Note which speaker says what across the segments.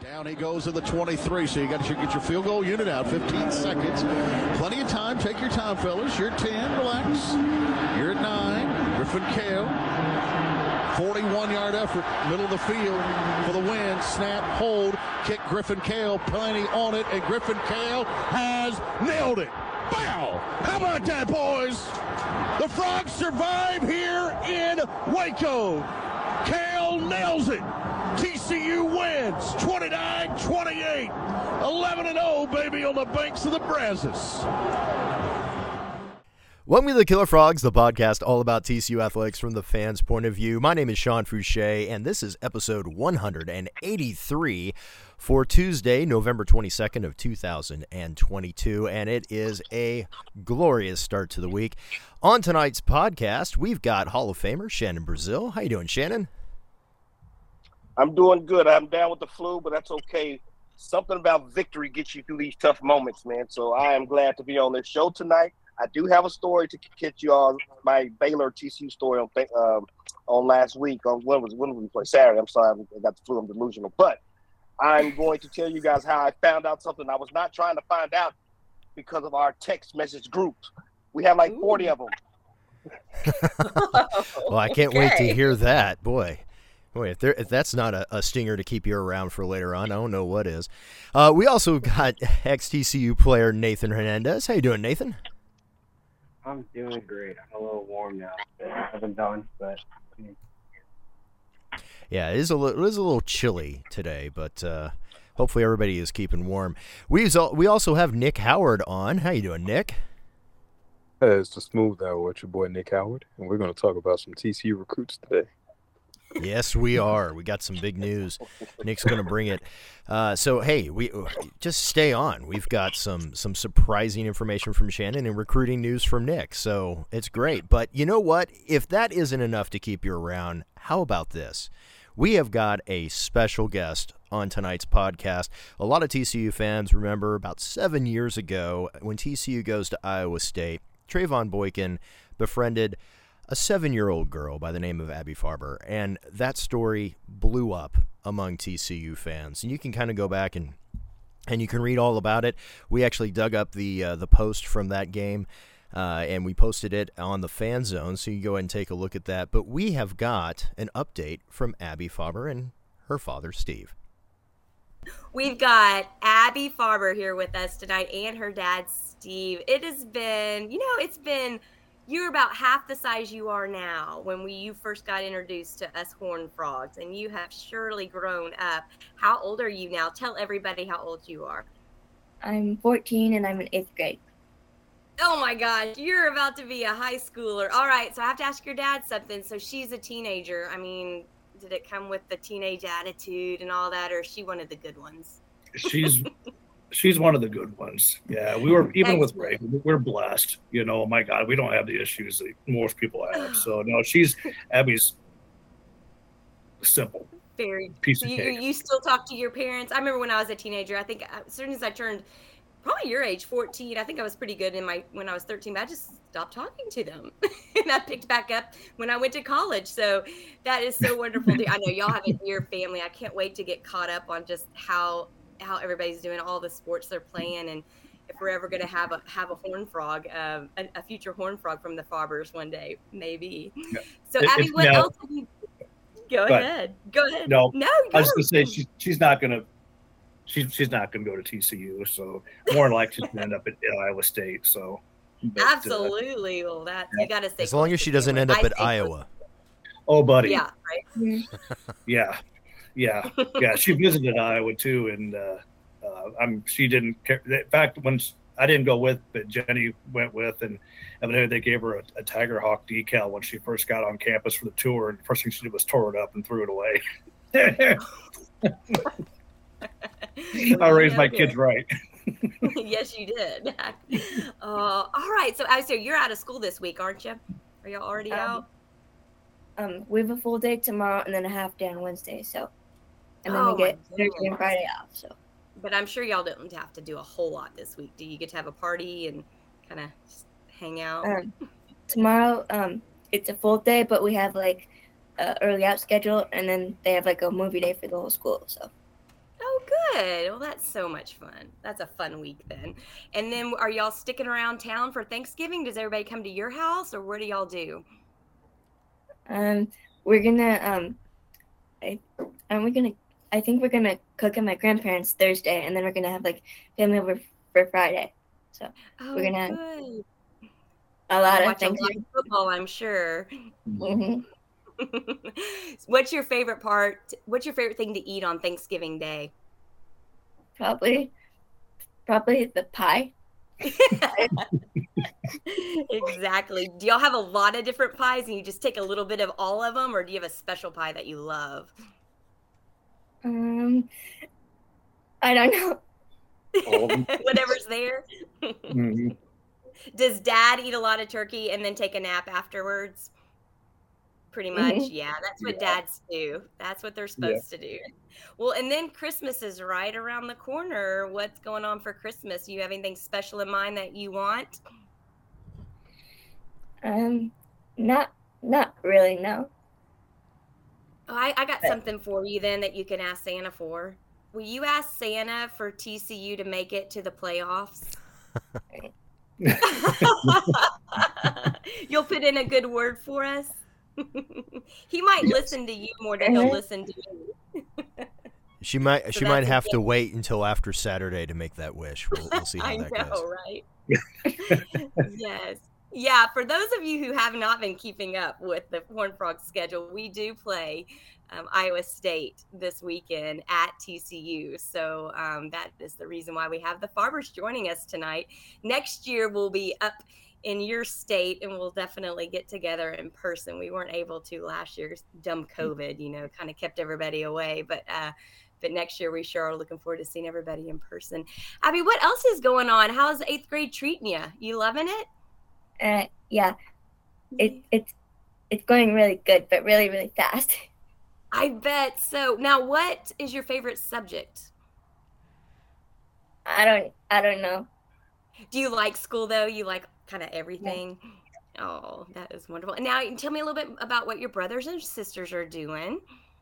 Speaker 1: Down he goes to the 23, so you got to get your field goal unit out. 15 seconds. Plenty of time. Take your time, fellas. You're at 10. Relax. You're at 9. Griffin Kale. 41-yard effort. Middle of the field for the win. Snap, hold, kick. Griffin Kale plenty on it, and Griffin Kale has nailed it. Wow! How about that, boys? The Frogs survive here in Waco. Kale nails it. TCU wins 29-28. 11-0, baby, on the banks of the Brazos.
Speaker 2: Welcome to the Killer Frogs, the podcast all about TCU athletics from the fans' point of view. My name is Sean Fouché, and this is episode 183 for Tuesday, November 22nd of 2022, and it is a glorious start to the week. On tonight's podcast, we've got Hall of Famer Shannon Brazil. How you doing, Shannon?
Speaker 3: I'm doing good. I'm down with the flu, but that's okay. Something about victory gets you through these tough moments, man. So I am glad to be on this show tonight. I do have a story to catch you on, my Baylor TCU story on last week. When we play Saturday? I'm sorry, I got the flu. I'm delusional. But I'm going to tell you guys how I found out something I was not trying to find out because of our text message groups. We have like 40 of them.
Speaker 2: Well, I can't wait to hear that. Boy, if that's not a stinger to keep you around for later on, I don't know what is. We also got ex-TCU player Nathan Hernandez. How you doing, Nathan?
Speaker 4: I'm doing great. I'm a little warm now. I haven't done, but
Speaker 2: yeah, it is a little chilly today, but hopefully everybody is keeping warm. We also have Nick Howard on. How you doing, Nick?
Speaker 5: Hey, it's the Smooth Hour with your boy Nick Howard, and we're going to talk about some TCU recruits today.
Speaker 2: Yes, we are. We got some big news. Nick's going to bring it. So, hey, we just stay on. We've got some surprising information from Shannon and recruiting news from Nick. So it's great. But you know what? If that isn't enough to keep you around, how about this? We have got a special guest on tonight's podcast. A lot of TCU fans remember about 7 years ago when TCU goes to Iowa State, Trayvon Boykin befriended a 7-year-old girl by the name of Abby Farber, and that story blew up among TCU fans. And you can kind of go back and you can read all about it. We actually dug up the post from that game, and we posted it on the Fan Zone, so you go ahead and take a look at that. But we have got an update from Abby Farber and her father, Steve.
Speaker 6: We've got Abby Farber here with us tonight and her dad, Steve. It has been, you're about half the size you are now when you first got introduced to us Horned Frogs, and you have surely grown up. How old are you now? Tell everybody how old you are.
Speaker 7: I'm 14 and I'm in 8th grade.
Speaker 6: Oh my gosh, you're about to be a high schooler. All right, so I have to ask your dad something. So she's a teenager. I mean, did it come with the teenage attitude and all that, or is she one of the good ones?
Speaker 8: She's one of the good ones. Yeah, we were, even with Ray, we're blessed. My God, we don't have the issues that most people have. So, no, Abby's simple.
Speaker 6: Very
Speaker 8: piece of cake.
Speaker 6: You still talk to your parents? I remember when I was a teenager, I think as soon as I turned probably your age, 14, I think I was pretty good when I was 13, but I just stopped talking to them. And I picked back up when I went to college. So that is so wonderful. I know y'all have a dear family. I can't wait to get caught up on just how everybody's doing, all the sports they're playing, and if we're ever going to have a Horned Frog, a future Horned Frog from the Farbers one day, maybe. Yeah. So Abby, what else have you? Go ahead.
Speaker 8: No, I was going to say she's not going to go to TCU, so more than likely she's going to end up at Iowa State. So
Speaker 6: absolutely, well, you got to say
Speaker 2: as long as she doesn't end up at Iowa.
Speaker 8: Oh, buddy.
Speaker 6: Yeah. Right.
Speaker 8: Yeah. Yeah, she visited Iowa too, and she didn't care. In fact, when I didn't go with, but Jenny went with, and evidently they gave her a Tiger Hawk decal when she first got on campus for the tour, and the first thing she did was tore it up and threw it away. I raised my kids right.
Speaker 6: Yes, you did. All right, so you're out of school this week, aren't you? Are y'all already out?
Speaker 7: We have a full day tomorrow and then a half day on Wednesday, so. And then we get Thursday and Friday off. So,
Speaker 6: but I'm sure y'all don't have to do a whole lot this week. Do you get to have a party and kind of hang out?
Speaker 7: Tomorrow, it's a full day, but we have early out schedule, and then they have a movie day for the whole school. So.
Speaker 6: Oh, good. Well, that's so much fun. That's a fun week then. And then are y'all sticking around town for Thanksgiving? Does everybody come to your house, or what do y'all do?
Speaker 7: We're gonna I think we're gonna cook at my grandparents' Thursday, and then we're gonna have like family over for Friday. So we're gonna
Speaker 6: good.
Speaker 7: a lot of
Speaker 6: Watch a lot
Speaker 7: Thanksgiving.
Speaker 6: of football, I'm sure.
Speaker 7: Mhm.
Speaker 6: What's your favorite part? What's your favorite thing to eat on Thanksgiving Day?
Speaker 7: Probably the pie.
Speaker 6: Exactly. Do y'all have a lot of different pies and you just take a little bit of all of them, or do you have a special pie that you love?
Speaker 7: I don't know.
Speaker 8: All of them.
Speaker 6: Whatever's there.
Speaker 8: Mhm.
Speaker 6: Does Dad eat a lot of turkey and then take a nap afterwards? Pretty much,
Speaker 7: Mhm.
Speaker 6: yeah. That's what
Speaker 8: Yeah.
Speaker 6: dads do. That's what they're supposed to do. Well, and then Christmas is right around the corner. What's going on for Christmas? Do you have anything special in mind that you want?
Speaker 7: Not really, no.
Speaker 6: Oh, I got something for you then that you can ask Santa for. Will you ask Santa for TCU to make it to the playoffs? You'll put in a good word for us? He might listen to you more than he'll listen to you.
Speaker 2: She might
Speaker 6: So
Speaker 2: might
Speaker 6: that's a
Speaker 2: have to
Speaker 6: gift.
Speaker 2: wait until after Saturday to make that wish. We'll see how
Speaker 6: I
Speaker 2: that
Speaker 6: know,
Speaker 2: goes.
Speaker 6: right? Yes. Yeah, for those of you who have not been keeping up with the Horned Frog schedule, we do play Iowa State this weekend at TCU. So that is the reason why we have the Farbers joining us tonight. Next year, we'll be up in your state and we'll definitely get together in person. We weren't able to last year. Dumb COVID, kind of kept everybody away. But next year, we sure are looking forward to seeing everybody in person. Abby, what else is going on? How's 8th grade treating you? You loving it?
Speaker 7: Yeah. It's going really good, but really, really fast.
Speaker 6: I bet. So now what is your favorite subject?
Speaker 7: I don't know.
Speaker 6: Do you like school though? You like kind of everything? Yeah. Oh, that is wonderful. And now tell me a little bit about what your brothers and sisters are doing.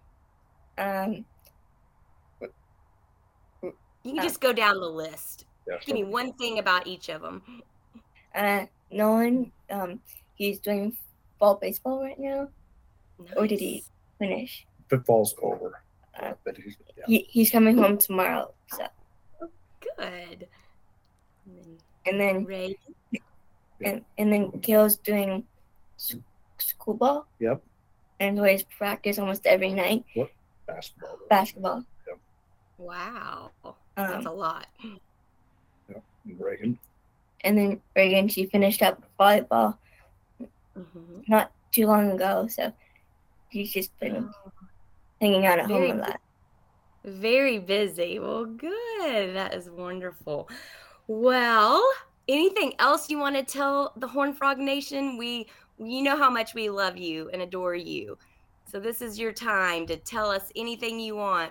Speaker 6: You can just go down the list.
Speaker 8: Yeah,
Speaker 6: Give me one thing about each of them.
Speaker 7: Nolan, he's doing fall baseball right now.
Speaker 6: Nice.
Speaker 7: Or did he finish?
Speaker 8: Football's over. But
Speaker 7: He's coming home tomorrow. So.
Speaker 6: Good.
Speaker 7: And then
Speaker 6: Ray.
Speaker 7: and then Kale's doing school ball.
Speaker 8: Yep.
Speaker 7: And always practice almost every night.
Speaker 8: What? Basketball.
Speaker 7: Yep.
Speaker 6: Wow. That's a lot.
Speaker 8: Yep. And Reagan.
Speaker 7: And then Reagan, she finished up volleyball not too long ago, so she's just been hanging out at home a lot.
Speaker 6: Very busy. Well, good. That is wonderful. Well, anything else you want to tell the Horned Frog Nation? You know how much we love you and adore you. So this is your time to tell us anything you want.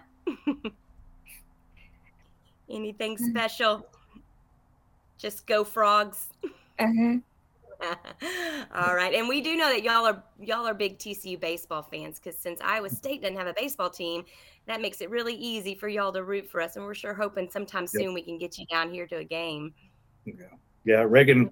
Speaker 6: Anything special? Just go Frogs. All right. And we do know that y'all are big TCU baseball fans, because since Iowa State doesn't have a baseball team, that makes it really easy for y'all to root for us. And we're sure hoping sometime soon we can get you down here to a game.
Speaker 8: Yeah. Reagan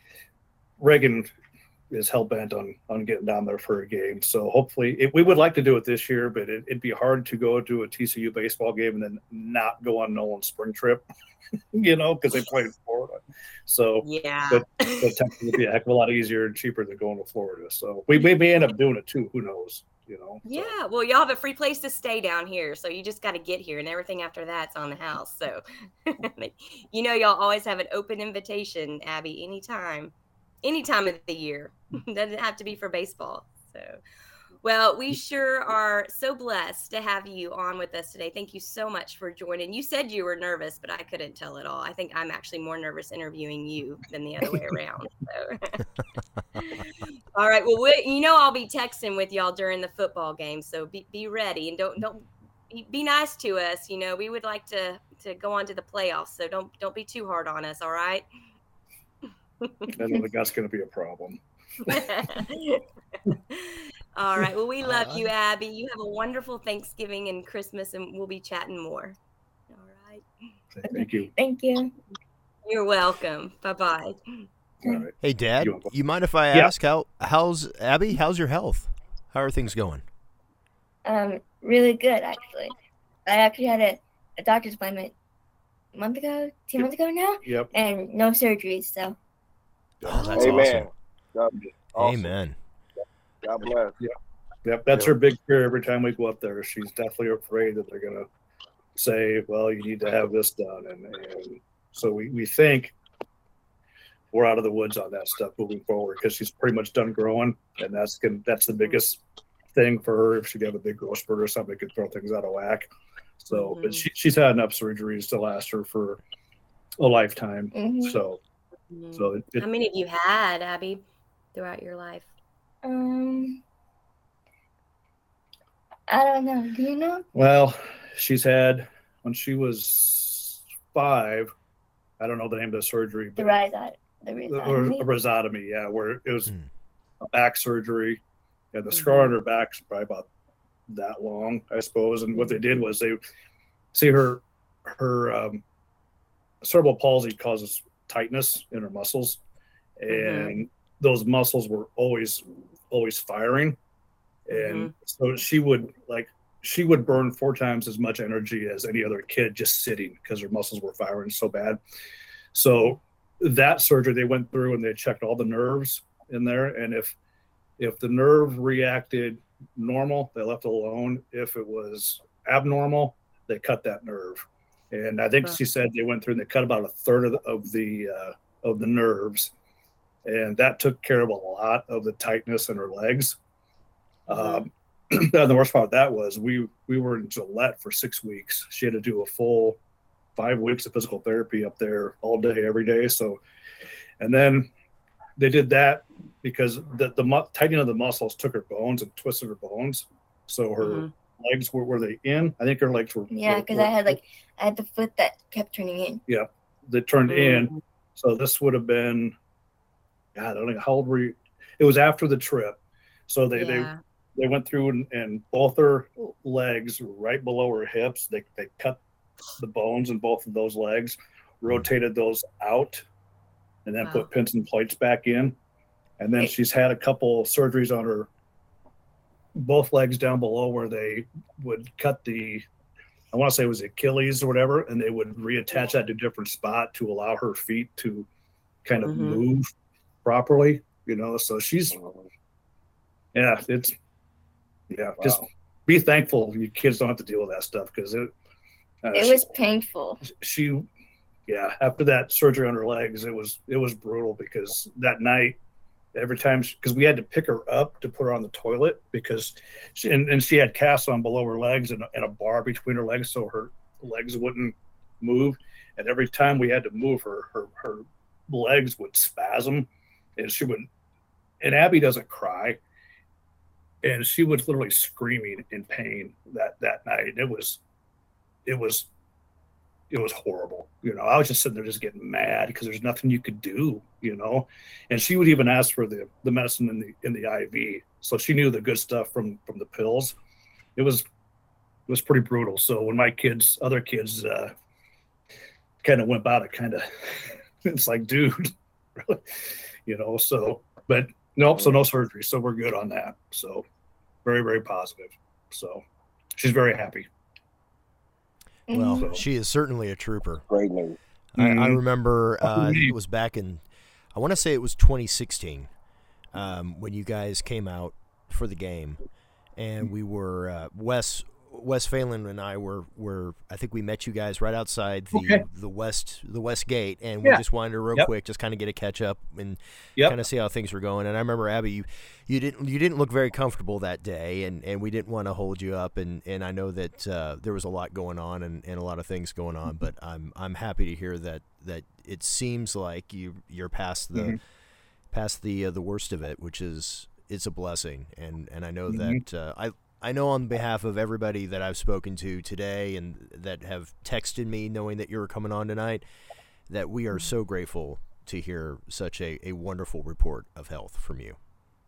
Speaker 8: is hell-bent on getting down there for a game. So hopefully we would like to do it this year, but it'd be hard to go to a TCU baseball game and then not go on Nolan's spring trip, because they played in Florida. So
Speaker 6: yeah,
Speaker 8: but Texas would be a heck of a lot easier and cheaper than going to Florida. So we may end up doing it too. Who knows?
Speaker 6: Yeah. So. Well, y'all have a free place to stay down here, so you just got to get here, and everything after that's on the house. So y'all always have an open invitation, Abby, anytime of the year. Doesn't have to be for baseball. So, well, we sure are so blessed to have you on with us today. Thank you so much for joining. You said you were nervous, but I couldn't tell at all. I think I'm actually more nervous interviewing you than the other way around. So. All right. Well, I'll be texting with y'all during the football game, so be ready, and don't be nice to us. We would like to go on to the playoffs, so don't be too hard on us. All right.
Speaker 8: I don't think that's going to be a problem.
Speaker 6: All right. Well, we love you, Abby. You have a wonderful Thanksgiving and Christmas, and we'll be chatting more. All right. bye.
Speaker 8: Thank you.
Speaker 7: Thank you.
Speaker 6: You're welcome. Bye-bye.
Speaker 8: All right.
Speaker 2: Hey, Dad,
Speaker 8: You're welcome.
Speaker 2: you mind if I
Speaker 8: Yeah.
Speaker 2: ask how's Abby? How's your health? How are things going?
Speaker 7: Really good actually. I actually had a doctor's appointment a month ago, 2 months ago now,
Speaker 8: Yep.
Speaker 7: and no surgeries. So
Speaker 2: Oh, that's
Speaker 3: Amen.
Speaker 2: awesome.
Speaker 3: Awesome.
Speaker 2: Amen.
Speaker 3: God bless.
Speaker 8: Yep. That's her big fear every time we go up there. She's definitely afraid that they're gonna say, "Well, you need to have this done," and so we think we're out of the woods on that stuff moving forward because she's pretty much done growing, and that's the biggest thing for her. If she'd have a big growth spurt or something, it could throw things out of whack. So, but she's had enough surgeries to last her for a lifetime.
Speaker 7: Mhm.
Speaker 8: So
Speaker 6: How many have you had, Abby, throughout your life?
Speaker 7: I don't know. Do you know?
Speaker 8: well, she's had when she was 5. I don't know the name of the surgery,
Speaker 7: The
Speaker 8: but or a
Speaker 7: rhizotomy.
Speaker 8: rhizotomy, yeah, where it was
Speaker 2: Hmm.
Speaker 8: a back surgery, and the scar on her back's probably about that long, I suppose. And what they did was they see her cerebral palsy causes tightness in her muscles, and those muscles were always firing, and so she would burn 4 times as much energy as any other kid just sitting because her muscles were firing so bad. So that surgery they went through and they checked all the nerves in there, and if the nerve reacted normal, they left it alone. If it was abnormal, they cut that nerve. And I think she said they went through and they cut about a third of the nerves, and that took care of a lot of the tightness in her legs. And the worst part of that was we were in Gillette for 6 weeks. She had to do a full 5 weeks of physical therapy up there all day, every day. So, and then they did that because the tightening of the muscles took her bones and twisted her bones. So her legs were they in? I think her legs were.
Speaker 7: Yeah, because I had the foot that kept turning in.
Speaker 8: Yeah, that turned in. So this would have been, God, I don't know how old were you? It was after the trip. So they went through and both her legs right below her hips. They cut the bones in both of those legs, rotated those out, and then put pins and plates back in. And then she's had a couple surgeries on her both legs down below where they would cut I want to say it was Achilles or whatever, and they would reattach that to a different spot to allow her feet to kind of move properly, so she's, just be thankful you kids don't have to deal with that stuff because it
Speaker 7: was painful.
Speaker 8: After that surgery on her legs, it was brutal because that night, every time, because we had to pick her up to put her on the toilet because she had casts on below her legs and a bar between her legs so her legs wouldn't move. And every time we had to move her legs would spasm, and Abby doesn't cry, and she was literally screaming in pain that night. It was horrible. I was just sitting there just getting mad because there's nothing you could do, and she would even ask for the medicine in the IV. So she knew the good stuff from the pills. It was pretty brutal. So when my other kids kind of went about it, it's like, dude, really? So, but nope. So no surgery. So we're good on that. So very, very positive. So she's very happy.
Speaker 2: Well, she is certainly a trooper.
Speaker 3: Great news.
Speaker 2: I remember it was back in, I want to say it was 2016 when you guys came out for the game, and we were Wes Phelan and I were I think we met you guys right outside the west gate, and we just wanted to real quick just kind of get a catch up and kind of see how things were going. And I remember, Abby, you didn't look very comfortable that day, and we didn't want to hold you up, and I know that there was a lot going on and a lot of things going on, but I'm happy to hear that it seems like you're past the worst of it, which is, it's a blessing, and I know that I know on behalf of everybody that I've spoken to today and that have texted me knowing that you were coming on tonight, that we are so grateful to hear such a wonderful report of health from you.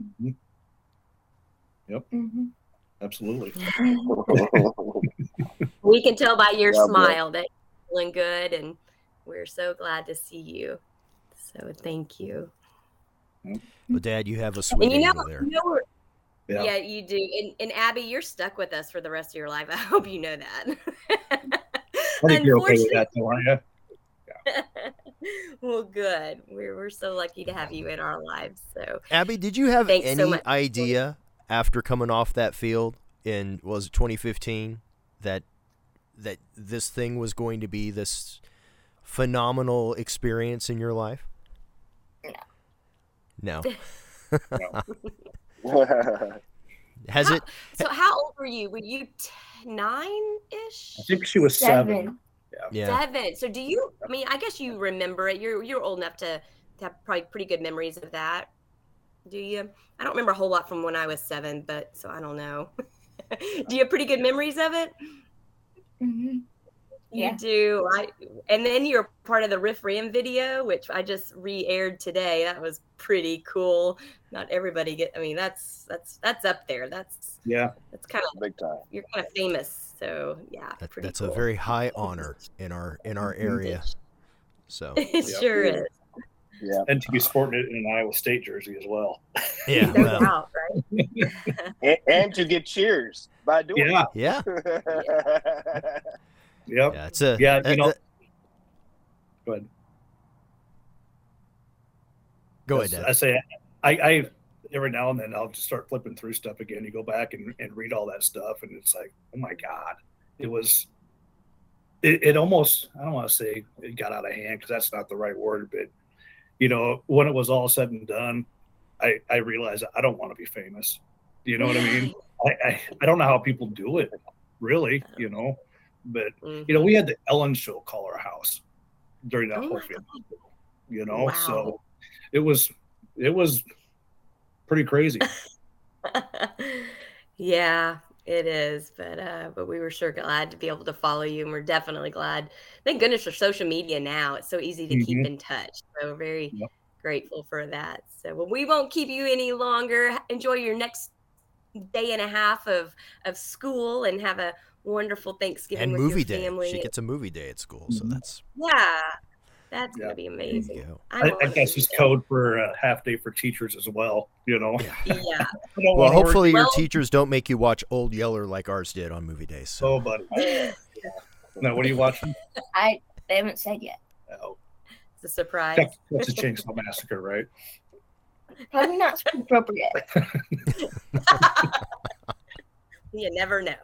Speaker 8: Yep. Absolutely.
Speaker 6: We can tell by your smile that feeling good, and we're so glad to see you. So thank you.
Speaker 2: Well, Dad, you have a sweet
Speaker 6: And
Speaker 2: angel there.
Speaker 6: Yeah, you do. And Abby, you're stuck with us for the rest of your life. I hope you know that.
Speaker 8: I think you're okay with that, though, aren't you?
Speaker 6: Well, good. We're so lucky to have you in our lives. So,
Speaker 2: Abby, did you have
Speaker 6: Thanks so
Speaker 2: any
Speaker 6: much.
Speaker 2: idea after coming off that field in, was it 2015, that this thing was going to be this phenomenal experience in your life? No. Has it?
Speaker 6: So how old were you? Were you 9-ish?
Speaker 8: I think she was 7.
Speaker 2: Yeah.
Speaker 6: 7. So do you? I mean, I guess you remember it. You're old enough to have probably pretty good memories of that. Do you? I don't remember a whole lot from when I was 7, but so I don't know. Do you have pretty good memories of it?
Speaker 7: Mm-hmm.
Speaker 6: You do. And then you're part of the Riff Ram video, which I just re-aired today. That was pretty cool. Not everybody that's up there. That's kind of
Speaker 3: big time.
Speaker 6: You're kind of famous. So yeah,
Speaker 2: That's
Speaker 6: cool.
Speaker 2: a very high honor in our area. So
Speaker 6: It sure is.
Speaker 3: Yeah.
Speaker 8: And to be sporting it in an Iowa State jersey as well.
Speaker 2: yeah,
Speaker 6: No
Speaker 2: well,
Speaker 6: doubt, right?
Speaker 3: and to get cheers by doing
Speaker 8: Yeah.
Speaker 2: yeah,
Speaker 3: it.
Speaker 8: Yep.
Speaker 2: yeah. It's a
Speaker 8: Go ahead.
Speaker 2: Go ahead, Dad.
Speaker 8: I say, I every now and then I'll just start flipping through stuff again. You go back and read all that stuff, and it's like, oh my God, it almost, I don't want to say it got out of hand because that's not the right word, but when it was all said and done, I realized I don't want to be famous. You know what I mean? I don't know how people do it, really, but we had the Ellen Show call our house during that whole film,
Speaker 6: Wow.
Speaker 8: so it was pretty crazy.
Speaker 6: Yeah, it is. But we were sure glad to be able to follow you, and we're definitely glad. Thank goodness for social media now. It's so easy to keep in touch. So very grateful for that. So well, we won't keep you any longer. Enjoy your next day and a half of school, and have a wonderful Thanksgiving
Speaker 2: And
Speaker 6: with
Speaker 2: movie
Speaker 6: your
Speaker 2: day.
Speaker 6: family.
Speaker 2: She gets a movie day at school, so that's
Speaker 6: That's gonna be amazing.
Speaker 8: I guess it's code for a half day for teachers as well.
Speaker 6: Yeah.
Speaker 2: Well, hopefully your teachers don't make you watch Old Yeller like ours did on movie days. So.
Speaker 8: Oh, buddy. No, what are you watching?
Speaker 7: They haven't said yet.
Speaker 8: Oh,
Speaker 6: it's a surprise.
Speaker 8: That's a Chainsaw Massacre, right?
Speaker 7: Probably not school appropriate.
Speaker 6: You never know.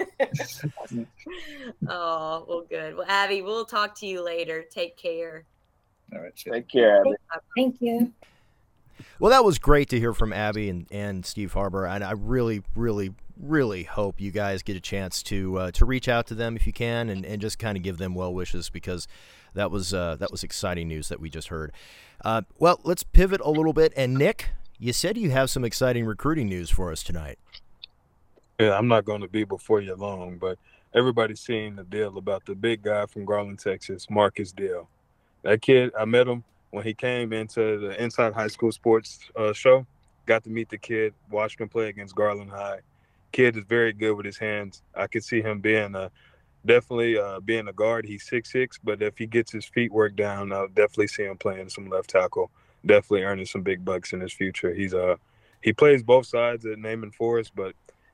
Speaker 6: Oh, well, good. Well, Abby, we'll talk to you later. Take care.
Speaker 8: All right.
Speaker 3: Take care, Abby.
Speaker 7: Thank you.
Speaker 2: Well, that was great to hear from Abby and Steve Harbor, and I really, really, really hope you guys get a chance to reach out to them if you can, and just kind of give them well wishes, because that was exciting news that we just heard. Well, let's pivot a little bit. And Nick, you said you have some exciting recruiting news for us tonight.
Speaker 5: Yeah, I'm not going to be before you long, but everybody's seeing the deal about the big guy from Garland, Texas, Marcus Deal. That kid, I met him when he came into the Inside High School Sports show. Got to meet the kid, watched him play against Garland High. Kid is very good with his hands. I could see him being definitely being a guard. He's 6'6", but if he gets his feet worked down, I'll definitely see him playing some left tackle. Definitely earning some big bucks in his future. He plays both sides at Naaman Forest, but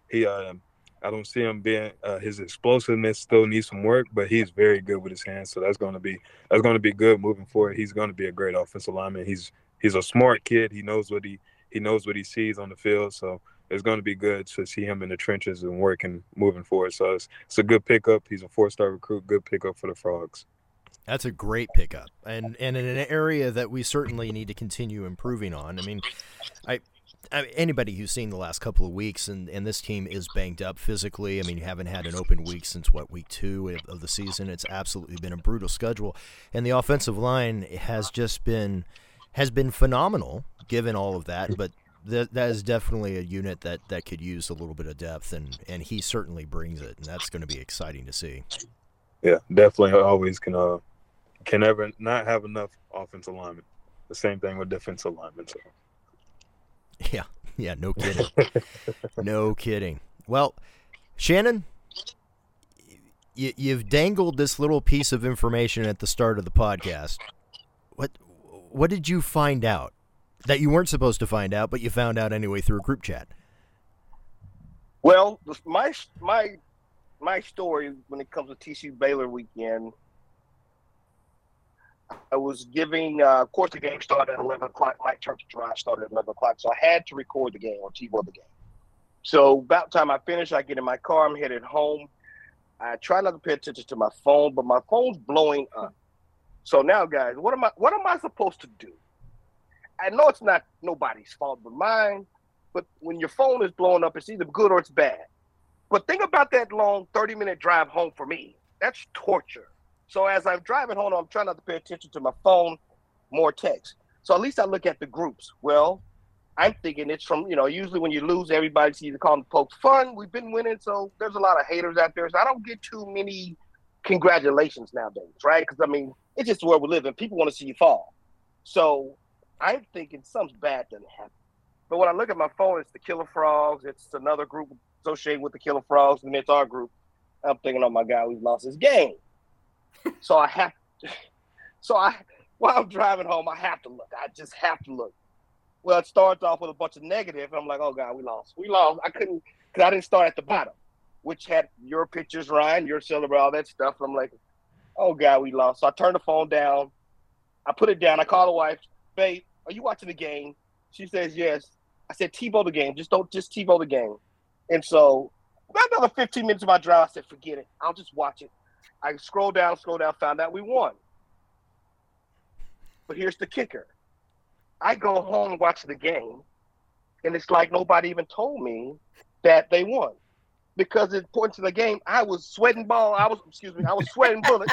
Speaker 5: I don't see him being his explosiveness still needs some work, but he's very good with his hands. So that's going to be good moving forward. He's going to be a great offensive lineman. He's a smart kid. He knows what he sees on the field. So it's going to be good to see him in the trenches and working moving forward. So it's a good pickup. He's a 4-star recruit. Good pickup for the Frogs.
Speaker 2: That's a great pickup, and in an area that we certainly need to continue improving on. I mean, anybody who's seen the last couple of weeks, and this team is banged up physically. I mean, you haven't had an open week since week 2 of the season. It's absolutely been a brutal schedule, and the offensive line has been phenomenal given all of that. But that is definitely a unit that could use a little bit of depth, and he certainly brings it, and that's going to be exciting to see.
Speaker 5: Yeah, definitely. Always can never not have enough offensive linemen. The same thing with defensive linemen. So. Yeah, no kidding. No kidding. Well, Shannon,
Speaker 2: you've dangled this little piece of information at the start of the podcast. What did you find out that you weren't supposed to find out, but you found out anyway through a group chat?
Speaker 3: Well, my story when it comes to TCU Baylor weekend, I was giving, of course, the game started at 11 o'clock. My church drive started at 11 o'clock, so I had to record the game or TiVo the game. So about the time I finish, I get in my car, I'm headed home. I try not to pay attention to my phone, but my phone's blowing up. So now, guys, what am I supposed to do? I know it's not nobody's fault but mine, but when your phone is blowing up, it's either good or it's bad. But think about that long 30-minute drive home for me. That's torture. So as I'm driving home, I'm trying not to pay attention to my phone, more text. So at least I look at the groups. Well, I'm thinking it's from, usually when you lose, everybody's either calling the folks fun. We've been winning, so there's a lot of haters out there. So I don't get too many congratulations nowadays, right? Because, it's just where we live, and people want to see you fall. So I'm thinking something's bad doesn't happen. But when I look at my phone, it's the Killer Frogs. It's another group associated with the Killer Frogs, and it's our group. I'm thinking, oh, my God, we've lost this game. While I'm driving home, I have to look. I just have to look. Well, it starts off with a bunch of negative, and I'm like, oh, God, we lost. I couldn't, because I didn't start at the bottom, which had your pictures, Ryan, your celebrate, all that stuff. I'm like, oh, God, we lost. So I turned the phone down. I put it down. I call the wife. Babe, are you watching the game? She says, yes. I said, TiVo the game. Just TiVo the game. And so about another 15 minutes of my drive, I said, forget it. I'll just watch it. I scroll down, found out we won. But here's the kicker. I go home and watch the game, and it's like nobody even told me that they won. Because it's important to the game, I was sweating sweating bullets.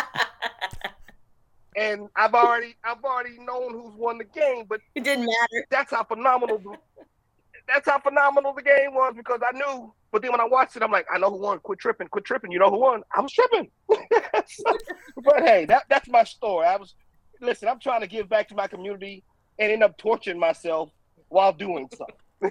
Speaker 3: And I've already known who's won the game, but
Speaker 6: it didn't matter.
Speaker 3: That's how phenomenal the game was, because I knew. But then when I watched it, I'm like, I know who won. Quit tripping. You know who won? I was tripping. But hey, that's my story. I'm trying to give back to my community and end up torturing myself while doing something.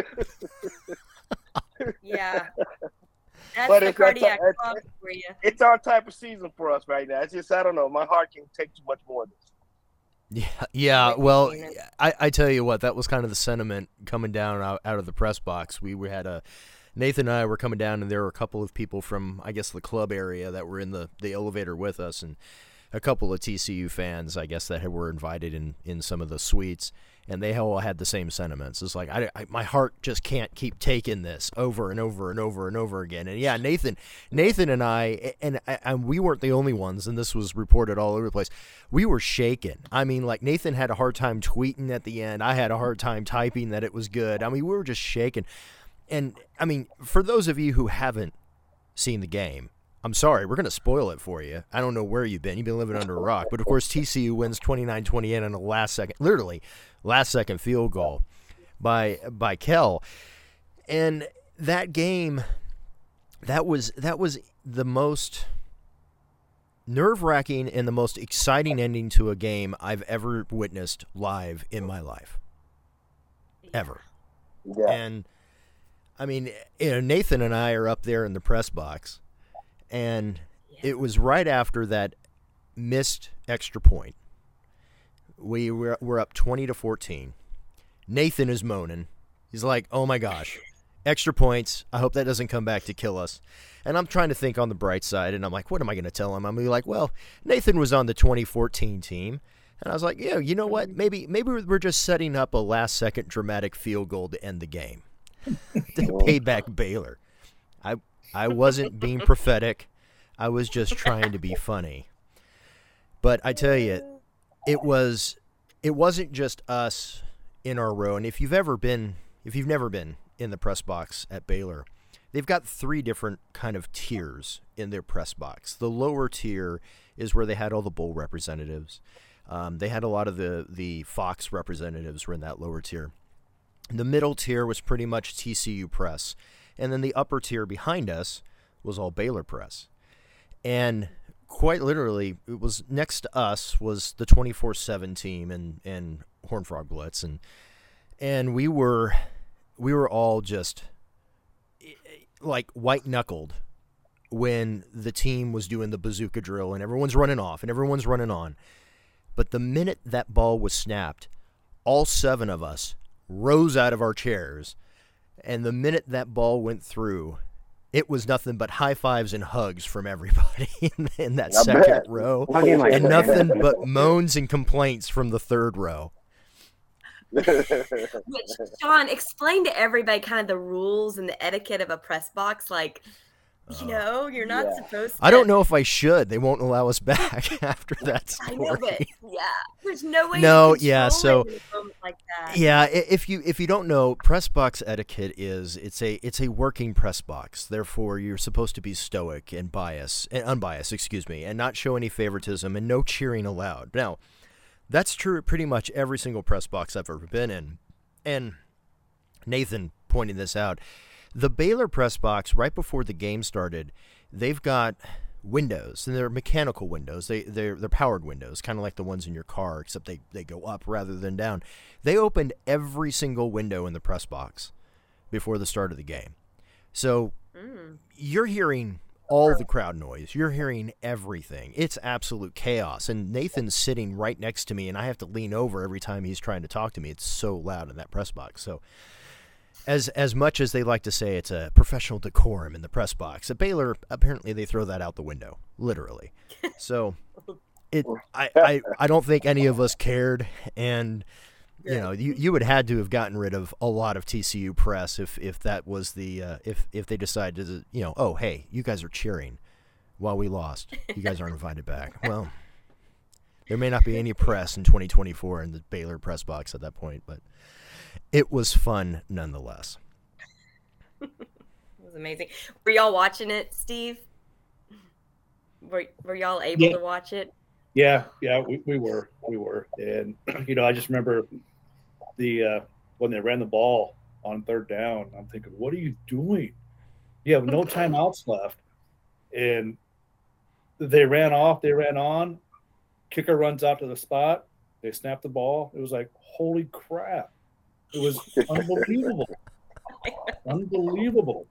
Speaker 6: Yeah. That's the cardiac fog for you.
Speaker 3: It's our type of season for us right now. It's just, I don't know. My heart can't take too much more of this.
Speaker 2: Yeah. Well, I tell you what, that was kind of the sentiment coming down out of the press box. We had Nathan and I were coming down, and there were a couple of people from, I guess, the club area that were in the elevator with us, and a couple of TCU fans, I guess, that were invited in some of the suites, and they all had the same sentiments. It's like, my heart just can't keep taking this over and over and over and over again. And yeah, Nathan and I, and we weren't the only ones, and this was reported all over the place. We were shaken. Like Nathan had a hard time tweeting at the end. I had a hard time typing that it was good. We were just shaken. And for those of you who haven't seen the game, I'm sorry, we're going to spoil it for you. I don't know where you've been. You've been living under a rock. But, of course, TCU wins 29-28 on a last-second field goal by Kell. And that game, that was the most nerve-wracking and the most exciting ending to a game I've ever witnessed live in my life. Ever.
Speaker 3: Yeah.
Speaker 2: And, Nathan and I are up there in the press box. And it was right after that missed extra point. We're up 20-14. Nathan is moaning. He's like, oh my gosh, extra points. I hope that doesn't come back to kill us. And I'm trying to think on the bright side, and I'm like, what am I going to tell him? I'm going to be like, well, Nathan was on the 2014 team. And I was like, yeah, you know what? Maybe we're just setting up a last-second dramatic field goal to end the game. To pay back Baylor. I wasn't being prophetic. I was just trying to be funny. But I tell you, it wasn't just us in our row. And if you've never been in the press box at Baylor, they've got 3 different kind of tiers in their press box. The lower tier is where they had all the bowl representatives. They had a lot of the Fox representatives were in that lower tier. The middle tier was pretty much TCU press. And then the upper tier behind us was all Baylor press. And quite literally, it was next to us was the 24/7 team and Horned Frog Blitz. And we were all just like white-knuckled when the team was doing the bazooka drill and everyone's running off and everyone's running on. But the minute that ball was snapped, all 7 of us rose out of our chairs. And the minute that ball went through, it was nothing but high fives and hugs from everybody in that second row. And nothing but moans and complaints from the third row.
Speaker 6: Which, Sean, explain to everybody kind of the rules and the etiquette of a press box. Like, you know, you're not supposed to.
Speaker 2: I don't know if I should. They won't allow us back after that story.
Speaker 6: I know, but there's no way.
Speaker 2: No,
Speaker 6: you can
Speaker 2: so
Speaker 6: like that.
Speaker 2: Yeah, if you don't know, press box etiquette is it's a working press box. Therefore, you're supposed to be stoic and unbiased, and not show any favoritism and no cheering allowed. Now, that's true at pretty much every single press box I've ever been in. And Nathan pointed this out. The Baylor press box, right before the game started, they've got windows, and they're mechanical windows. They're powered windows, kind of like the ones in your car, except they go up rather than down. They opened every single window in the press box before the start of the game. So you're hearing all the crowd noise. You're hearing everything. It's absolute chaos. And Nathan's sitting right next to me, and I have to lean over every time he's trying to talk to me. It's so loud in that press box. So as much as they like to say it's a professional decorum in the press box, at Baylor, apparently they throw that out the window, literally. So I don't think any of us cared. And you know, you would had to have gotten rid of a lot of TCU press if that was the if they decided to, you know, oh hey, you guys are cheering while we lost, you guys aren't invited back. Well, there may not be any press in 2024 in the Baylor press box at that point, but it was fun nonetheless.
Speaker 6: It was amazing. Were y'all watching it, Steve? Were y'all able to watch it?
Speaker 8: Yeah, we were, and you know, I just remember when they ran the ball on third down. I'm thinking, what are you doing? You have no timeouts left, and they ran off. They ran on. Kicker runs out to the spot. They snap the ball. It was like, holy crap! It was unbelievable. Unbelievable.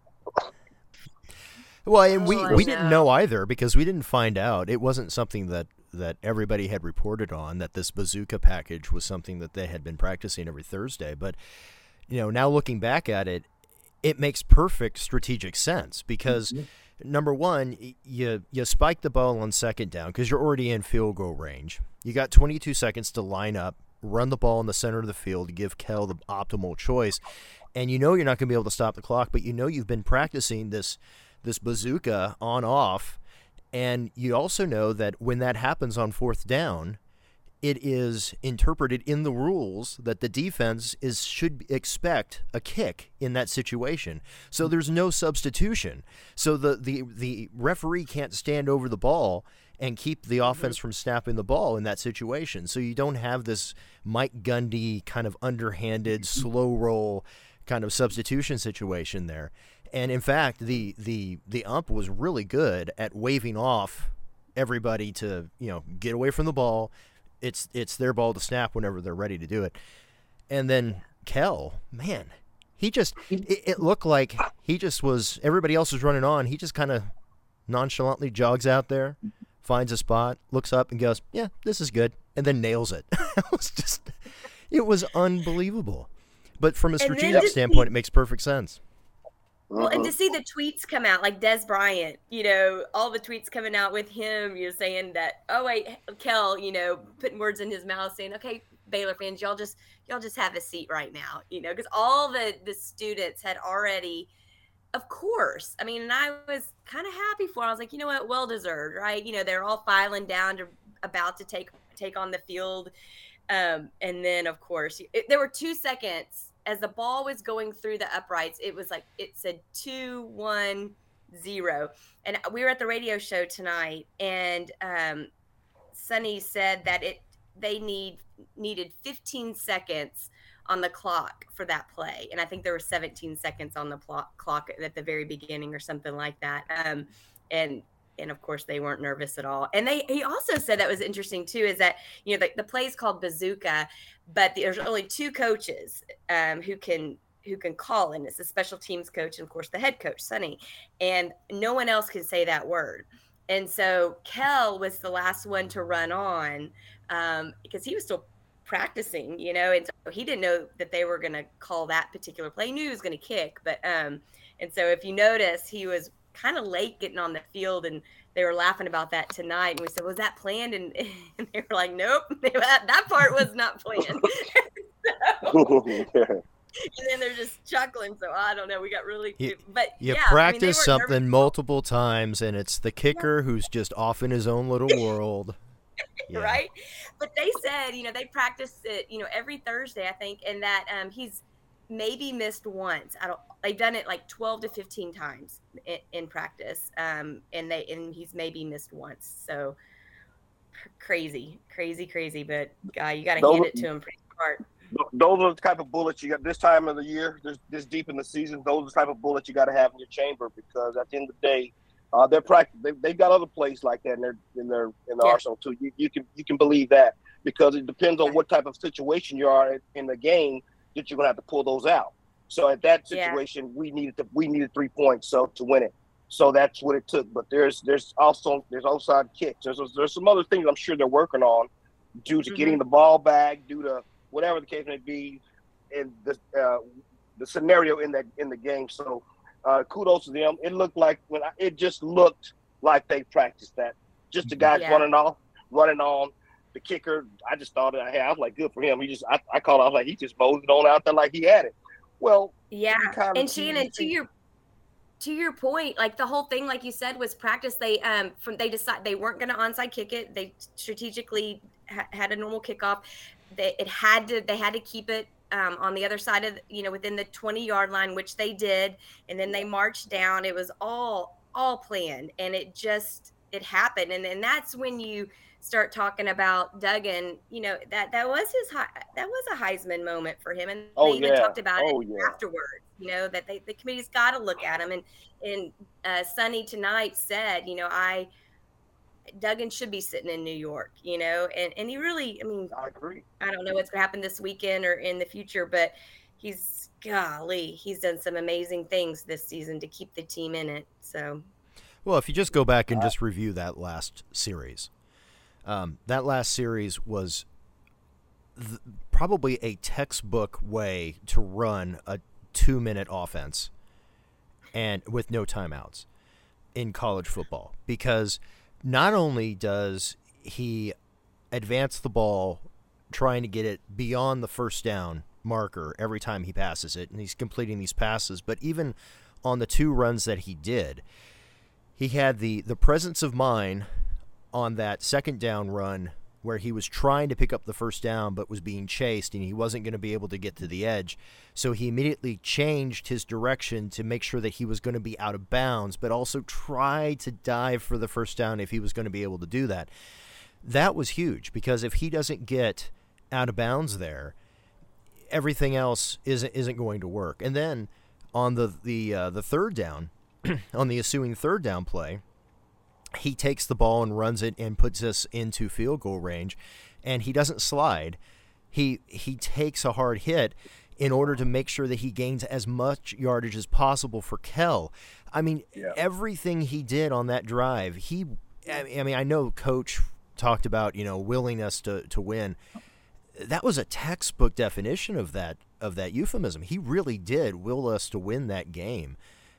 Speaker 2: Well, and we didn't know either because we didn't find out. It wasn't something that everybody had reported on, that this bazooka package was something that they had been practicing every Thursday. But, you know, now looking back at it, it makes perfect strategic sense because, number one, you spike the ball on second down because you're already in field goal range. You got 22 seconds to line up, run the ball in the center of the field to give Kell the optimal choice. And you know you're not going to be able to stop the clock, but you know you've been practicing this bazooka on-off. And you also know that when that happens on fourth down, it is interpreted in the rules that the defense should expect a kick in that situation. So there's no substitution. So the referee can't stand over the ball and keep the offense from snapping the ball in that situation. So you don't have this Mike Gundy kind of underhanded, slow roll kind of substitution situation there. And in fact, the ump was really good at waving off everybody to, you know, get away from the ball. It's their ball to snap whenever they're ready to do it. And then Kell, man, it looked like he just was, everybody else was running on. He just kind of nonchalantly jogs out there, finds a spot, looks up and goes, yeah, this is good. And then nails it. It was unbelievable. But from a strategic standpoint, it makes perfect sense.
Speaker 6: Well, and to see the tweets come out, like Des Bryant, you know, all the tweets coming out with him, you're saying that, oh wait, Kell, you know, putting words in his mouth, saying, okay, Baylor fans, y'all just have a seat right now, you know, because all the students had already, of course, I mean, and I was kind of happy for it. I was like, you know what, well deserved, right? You know, they're all filing down about to take on the field, and then of course there were 2 seconds. As the ball was going through the uprights, it was like it said 2-1-0, and we were at the radio show tonight, and Sonny said that they needed 15 seconds on the clock for that play, and I think there were 17 seconds on the clock at the very beginning or something like that. And of course they weren't nervous at all. And he also said that was interesting too, is that, you know, the play is called bazooka, but there's only 2 coaches who can who can call, and it's the special teams coach and of course the head coach, Sonny, and no one else can say that word. And so Kel was the last one to run on because he was still practicing, and so he didn't know that they were going to call that particular play. He knew he was going to kick, but and so if you notice, he was kind of late getting on the field, and they were laughing about that tonight. And we said, was that planned? And they were like, nope, that part was not planned. And then they're just chuckling. So I don't know. We got really cute. But
Speaker 2: you practice something multiple times, and it's the kicker who's just off in his own little world.
Speaker 6: Yeah. Right. But they said, they practice it, every Thursday, I think, and that he's maybe missed once. They've done it like 12 to 15 times in practice. And he's maybe missed once. So crazy. But you got to hand it to him pretty smart.
Speaker 3: Those are the type of bullets you got this time of the year, this deep in the season. Those are the type of bullets you got to have in your chamber, because at the end of the day, they're practice. They've got other plays like that in their arsenal too. You can believe that, because it depends on what type of situation you are in the game that you're gonna have to pull those out. So at that situation, we needed 3 points to win it. So that's what it took. But there's also outside kicks. There's some other things I'm sure they're working on due to getting the ball back, due to whatever the case may be, in the scenario in the game. So kudos to them. It looked like it just looked like they practiced that. Just the guys running on. The kicker, I just thought, I was like, good for him. I called out like he just moseyed on out there like he had it. Well,
Speaker 6: yeah. And Shannon, to your point, like the whole thing, like you said, was practice. They decided they weren't going to onside kick it. They strategically had a normal kickoff. They had to keep it on the other side of within the 20-yard line, which they did, and then they marched down. It was all planned, and it happened, and then that's when you start talking about Duggan. That was a Heisman moment for him, and they even talked about it afterwards. That the committee's got to look at him, and Sonny tonight said, Duggan should be sitting in New York, and he really,
Speaker 3: I agree.
Speaker 6: I don't know what's going to happen this weekend or in the future, but he's done some amazing things this season to keep the team in it. So,
Speaker 2: well, if you just go back and just review that last series, was probably a textbook way to run a 2-minute offense and with no timeouts in college football, because not only does he advance the ball trying to get it beyond the first down marker every time he passes it, and he's completing these passes, but even on the 2 runs that he did, he had the presence of mind on that second down run where he was trying to pick up the first down but was being chased and he wasn't going to be able to get to the edge. So he immediately changed his direction to make sure that he was going to be out of bounds, but also try to dive for the first down if he was going to be able to do that. That was huge, because if he doesn't get out of bounds there, everything else isn't going to work. And then on the third down, on the ensuing third down play, he takes the ball and runs it and puts us into field goal range, and he doesn't slide. He takes a hard hit in order to make sure that he gains as much yardage as possible for Kel. Everything he did on that drive, I know Coach talked about, willingness to win. That was a textbook definition of that euphemism. He really did will us to win that game.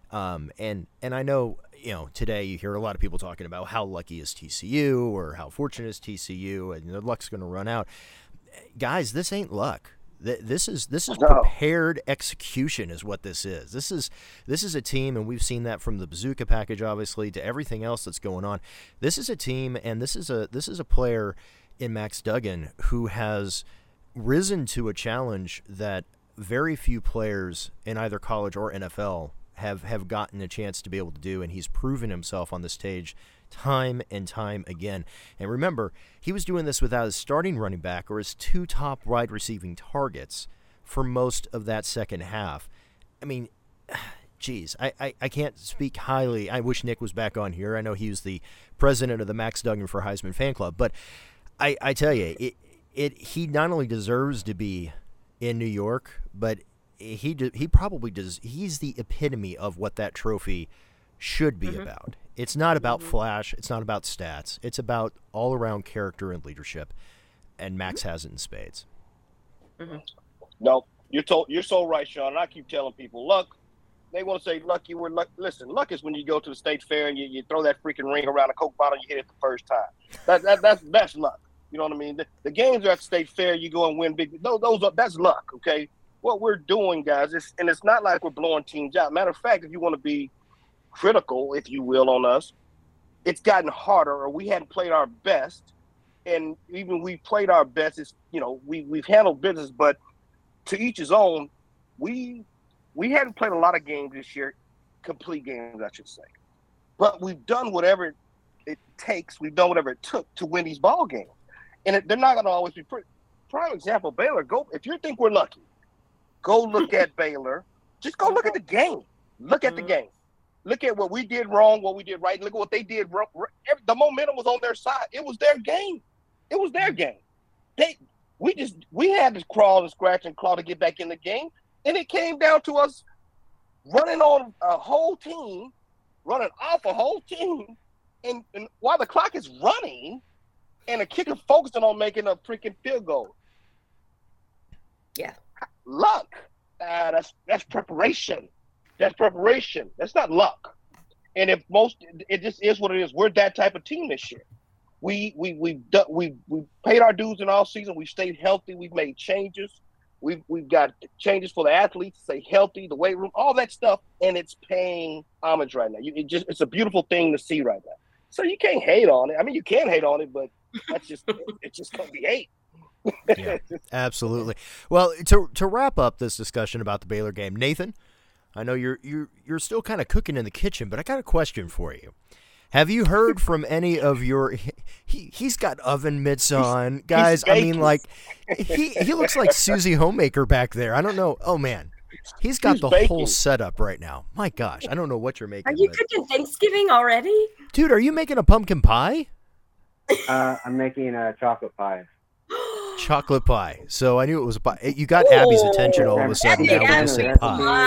Speaker 2: And I know, today you hear a lot of people talking about how lucky is TCU or how fortunate is TCU, and their luck's going to run out. Guys, this ain't luck. This is prepared execution is what this is. This is a team, and we've seen that from the Bazooka package, obviously, to everything else that's going on. This is a team, and this is a player in Max Duggan who has risen to a challenge that very few players in either college or NFL have gotten a chance to be able to do, and he's proven himself on the stage time and time again. And remember, he was doing this without his starting running back or his 2 top wide receiving targets for most of that second half. Geez, I can't speak highly. I wish Nick was back on here. I know he was the president of the Max Duggan for Heisman fan club, but I tell you, he not only deserves to be in New York, but he probably does. He's the epitome of what that trophy should be about. It's not about flash. It's not about stats. It's about all around character and leadership. And Max has it in spades.
Speaker 3: No, you're so right, Sean. And I keep telling people, luck. They want to say luck. You were luck. Listen, luck is when you go to the state fair and you throw that freaking ring around a Coke bottle and you hit it the first time. That's luck. You know what I mean? The games are at the state fair. You go and win big. That's luck. Okay. What we're doing, guys, it's not like we're blowing teams out. Matter of fact, if you want to be critical, if you will, on us, it's gotten harder, or we hadn't played our best. And even we played our best, it's, we've handled business, but to each his own. We hadn't played a lot of games this year, complete games, I should say. But we've done whatever it takes. We've done whatever it took to win these ball games. And they're not going to always be pretty. Prime example, Baylor. If you think we're lucky, go look at Baylor. Just go look at the game. Look at the game. Look at what we did wrong, what we did right. Look at what they did wrong. The momentum was on their side. It was their game. It was their game. We had to crawl and scratch and claw to get back in the game. And it came down to us running on a whole team, running off a whole team, and while the clock is running, and a kicker focusing on making a freaking field goal.
Speaker 6: Yeah.
Speaker 3: Luck. That's preparation. That's preparation. That's not luck. And it just is what it is. We're that type of team this year. We paid our dues in all season. We've stayed healthy. We've made changes. We've got changes for the athletes to stay healthy, the weight room, all that stuff, and it's paying homage right now. It's a beautiful thing to see right now. So you can't hate on it. I mean, you can hate on it, but it's just gonna be hate.
Speaker 2: Yeah, absolutely. Well, to wrap up this discussion about the Baylor game, Nathan, I know you're still kind of cooking in the kitchen, but I got a question for you. Have you heard from any of your? He's got oven mitts on, guys. I mean, like he looks like Susie Homemaker back there. I don't know. Oh man, he's got the whole setup right now. My gosh, I don't know what you're making.
Speaker 6: Are you cooking Thanksgiving already,
Speaker 2: dude? Are you making a pumpkin pie?
Speaker 4: I'm making a chocolate pie.
Speaker 2: Chocolate pie. So I knew it was a pie. You got Abby's attention all of a sudden. Now we're say pie.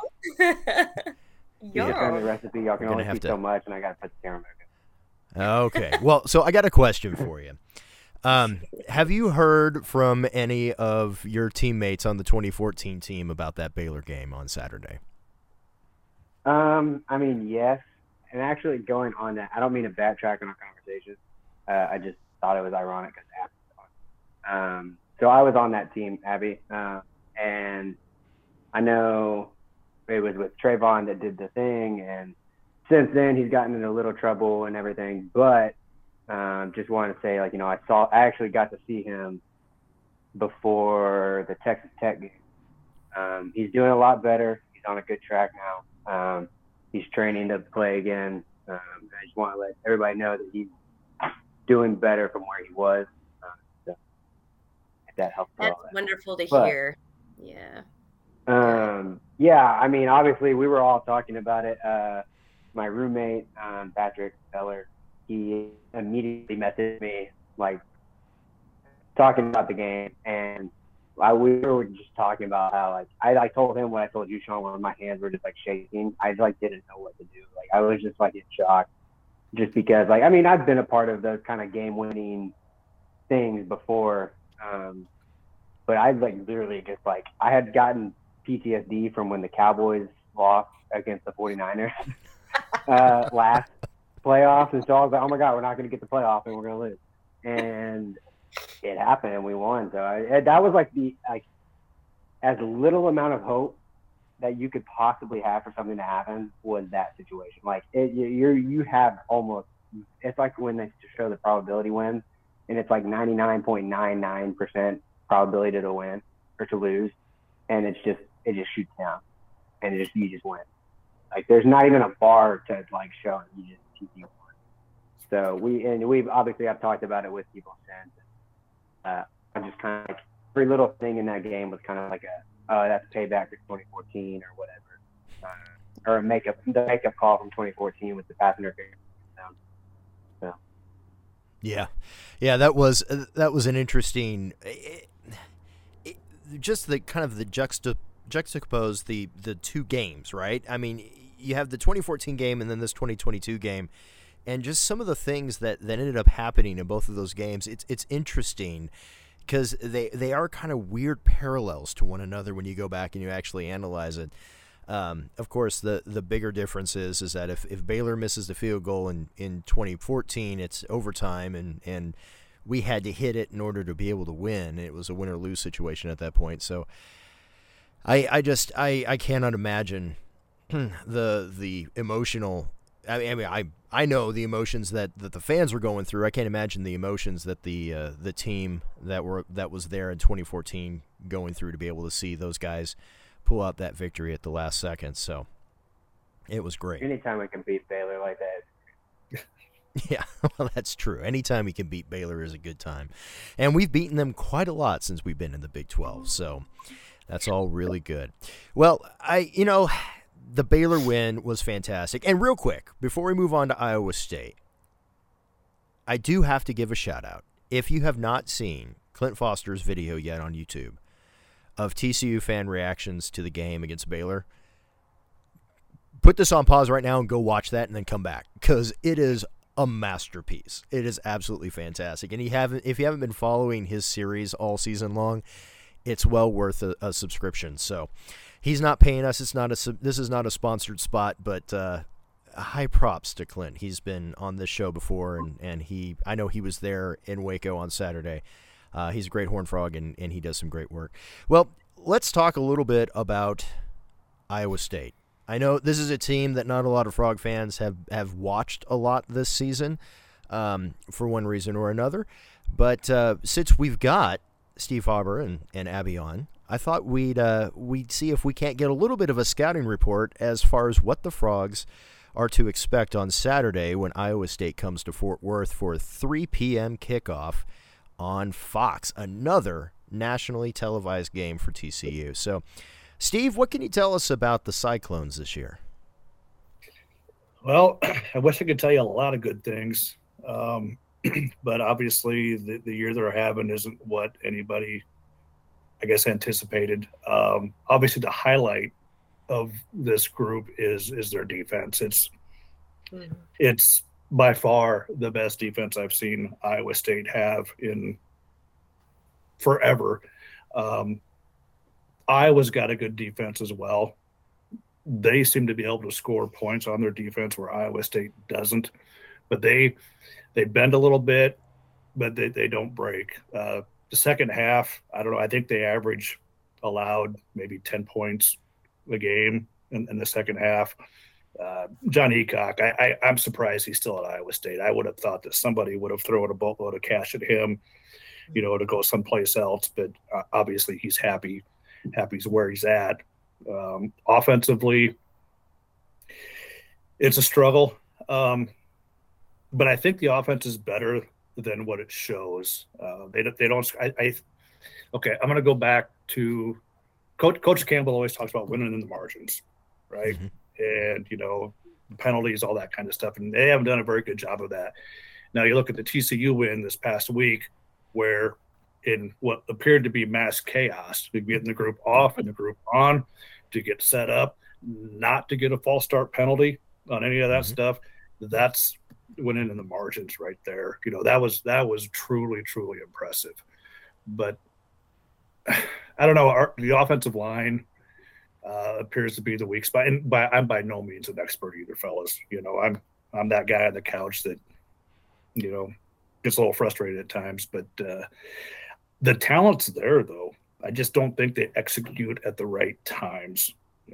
Speaker 4: Yeah, the recipe. Y'all can only eat so much, and I got to put the camera back in.
Speaker 2: Okay. Well, so I got a question for you. Have you heard from any of your teammates on the 2014 team about that Baylor game on Saturday?
Speaker 4: I mean, yes. And actually, going on that, I don't mean to backtrack on our conversation. I just thought it was ironic because Abby was on. So I was on that team, Abby, and I know it was with Trayvon that did the thing, and since then he's gotten into a little trouble and everything. But just wanted to say, I actually got to see him before the Texas Tech game. He's doing a lot better. He's on a good track now. He's training to play again. I just want to let everybody know that he's doing better from where he was. So if that helps.
Speaker 6: That's wonderful to hear. Yeah.
Speaker 4: Yeah, I mean, obviously we were all talking about it. My roommate, Patrick Feller, he immediately messaged me, talking about the game. And we were just talking about how, I told him what I told you, Sean, where my hands were just, shaking. I, didn't know what to do. I was just, in shock. Just because, I've been a part of those kind of game-winning things before. But I, literally just, I had gotten PTSD from when the Cowboys lost against the 49ers last playoffs. And so I was like, oh my God, we're not going to get the playoff and we're going to lose. And it happened and we won. So that was as little amount of hope that you could possibly have for something to happen was that situation. You have almost, it's like when they show the probability wins and it's 99.99% probability to win or to lose. And it just shoots down, and you just win. There's not even a bar to show it. You just win. So we've obviously I've talked about it with people since. I'm just kind of every little thing in that game was kind of that's payback for 2014 or whatever, or the makeup call from 2014 with the pass interference. So.
Speaker 2: Yeah, that was an interesting. Just the kind of the juxtapose the two games, right? I mean, you have the 2014 game and then this 2022 game, and just some of the things that ended up happening in both of those games. It's interesting because they are kind of weird parallels to one another when you go back and you actually analyze it. Of course, the bigger difference is that if Baylor misses the field goal in 2014, it's overtime, and we had to hit it in order to be able to win. It was a win or lose situation at that point. So I cannot imagine the emotional. I know the emotions that the fans were going through. I can't imagine the emotions that the team that was there in 2014 going through to be able to see those guys pull out that victory at the last second. So it was great.
Speaker 4: Anytime we can beat Baylor like that.
Speaker 2: Yeah, well, that's true. Anytime we can beat Baylor is a good time. And we've beaten them quite a lot since we've been in the Big 12. So that's all really good. Well, the Baylor win was fantastic. And real quick, before we move on to Iowa State, I do have to give a shout out. If you have not seen Clint Foster's video yet on YouTube of TCU fan reactions to the game against Baylor, put this on pause right now and go watch that and then come back, because it is a masterpiece. It is absolutely fantastic. And if you haven't been following his series all season long, it's well worth a subscription. So he's not paying us. This is not a sponsored spot, but high props to Clint. He's been on this show before, and I know he was there in Waco on Saturday. He's a great Horned Frog, and he does some great work. Well, let's talk a little bit about Iowa State. I know this is a team that not a lot of Frog fans have watched a lot this season for one reason or another. But since we've got Steve Haber and Abby on, I thought we'd see if we can't get a little bit of a scouting report as far as what the Frogs are to expect on Saturday when Iowa State comes to Fort Worth for a 3 p.m. kickoff on Fox, another nationally televised game for TCU. So, Steve, what can you tell us about the Cyclones this year?
Speaker 8: Well, I wish I could tell you a lot of good things, but obviously the year they're having isn't what anybody, I guess, anticipated. Obviously, the highlight of this group is their defense. It's by far the best defense I've seen Iowa State have in forever. Iowa's got a good defense as well. They seem to be able to score points on their defense where Iowa State doesn't. But they bend a little bit, but they don't break. The second half, I don't know, I think they allowed maybe 10 points a game in the second half. John Heacock, I'm surprised he's still at Iowa State. I would have thought that somebody would have thrown a boatload of cash at him, to go someplace else. But obviously he's happy where he's at. Offensively, it's a struggle. But I think the offense is better than what it shows. They don't. Okay, I'm going to go back to Coach Campbell always talks about winning in the margins, right? Mm-hmm. And, penalties, all that kind of stuff. And they haven't done a very good job of that. Now you look at the TCU win this past week, where in what appeared to be mass chaos, to get the group off and the group on, to get set up, not to get a false start penalty on any of that stuff, that's winning in the margins right there. That was truly, truly impressive. But I don't know, the offensive line appears to be the weak spot. And I'm by no means an expert either, fellas. I'm that guy on the couch that, gets a little frustrated at times. But the talent's there, though. I just don't think they execute at the right times,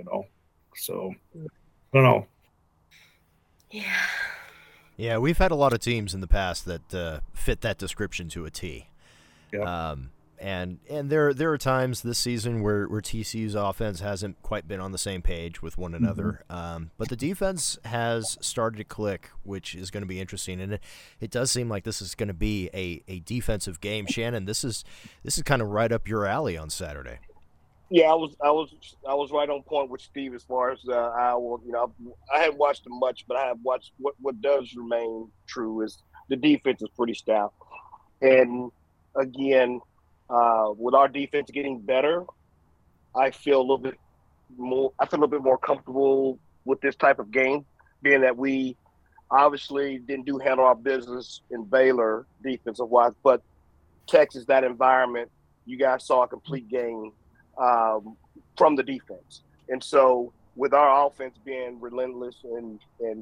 Speaker 8: So, I don't know.
Speaker 6: Yeah.
Speaker 2: Yeah, we've had a lot of teams in the past that fit that description to a T.
Speaker 8: Yeah.
Speaker 2: And there are times this season where TCU's offense hasn't quite been on the same page with one another. But the defense has started to click, which is going to be interesting. And it does seem like this is going to be a defensive game. Shannon, this is kind of right up your alley on Saturday.
Speaker 3: Yeah, I was right on point with Steve as far as Iowa. I haven't watched them much, but I have watched what does remain true is the defense is pretty stout. And again, with our defense getting better, I feel a little bit I feel a little bit more comfortable with this type of game, being that we obviously didn't handle our business in Baylor defensive wise, but Texas, that environment, you guys saw a complete game from the defense. And so with our offense being relentless and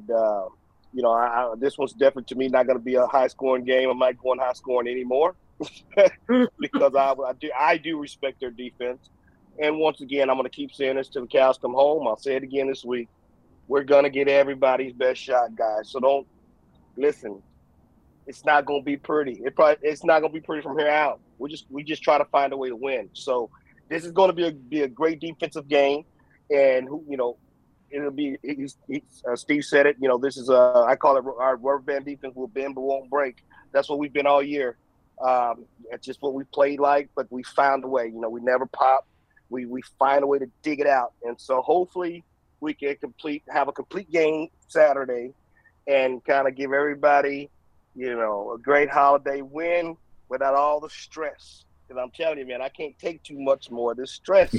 Speaker 3: this one's definitely, to me, not going to be a high-scoring game. I'm not going high-scoring anymore because I do respect their defense. And once again, I'm going to keep saying this till the cows come home. I'll say it again this week. We're going to get everybody's best shot, guys. So don't listen. It's not going to be pretty. It's not going to be pretty from here out. We just try to find a way to win. So this is going to be a great defensive game, and it'll be. Steve said it. This is I call it our rubber band defense. Will bend but won't break. That's what we've been all year. It's just what we played like, but we found a way. We never pop. We find a way to dig it out, and so hopefully we can have a complete game Saturday, and kind of give everybody a great holiday win without all the stress. Because I'm telling you, man, I can't take too much more of this stress.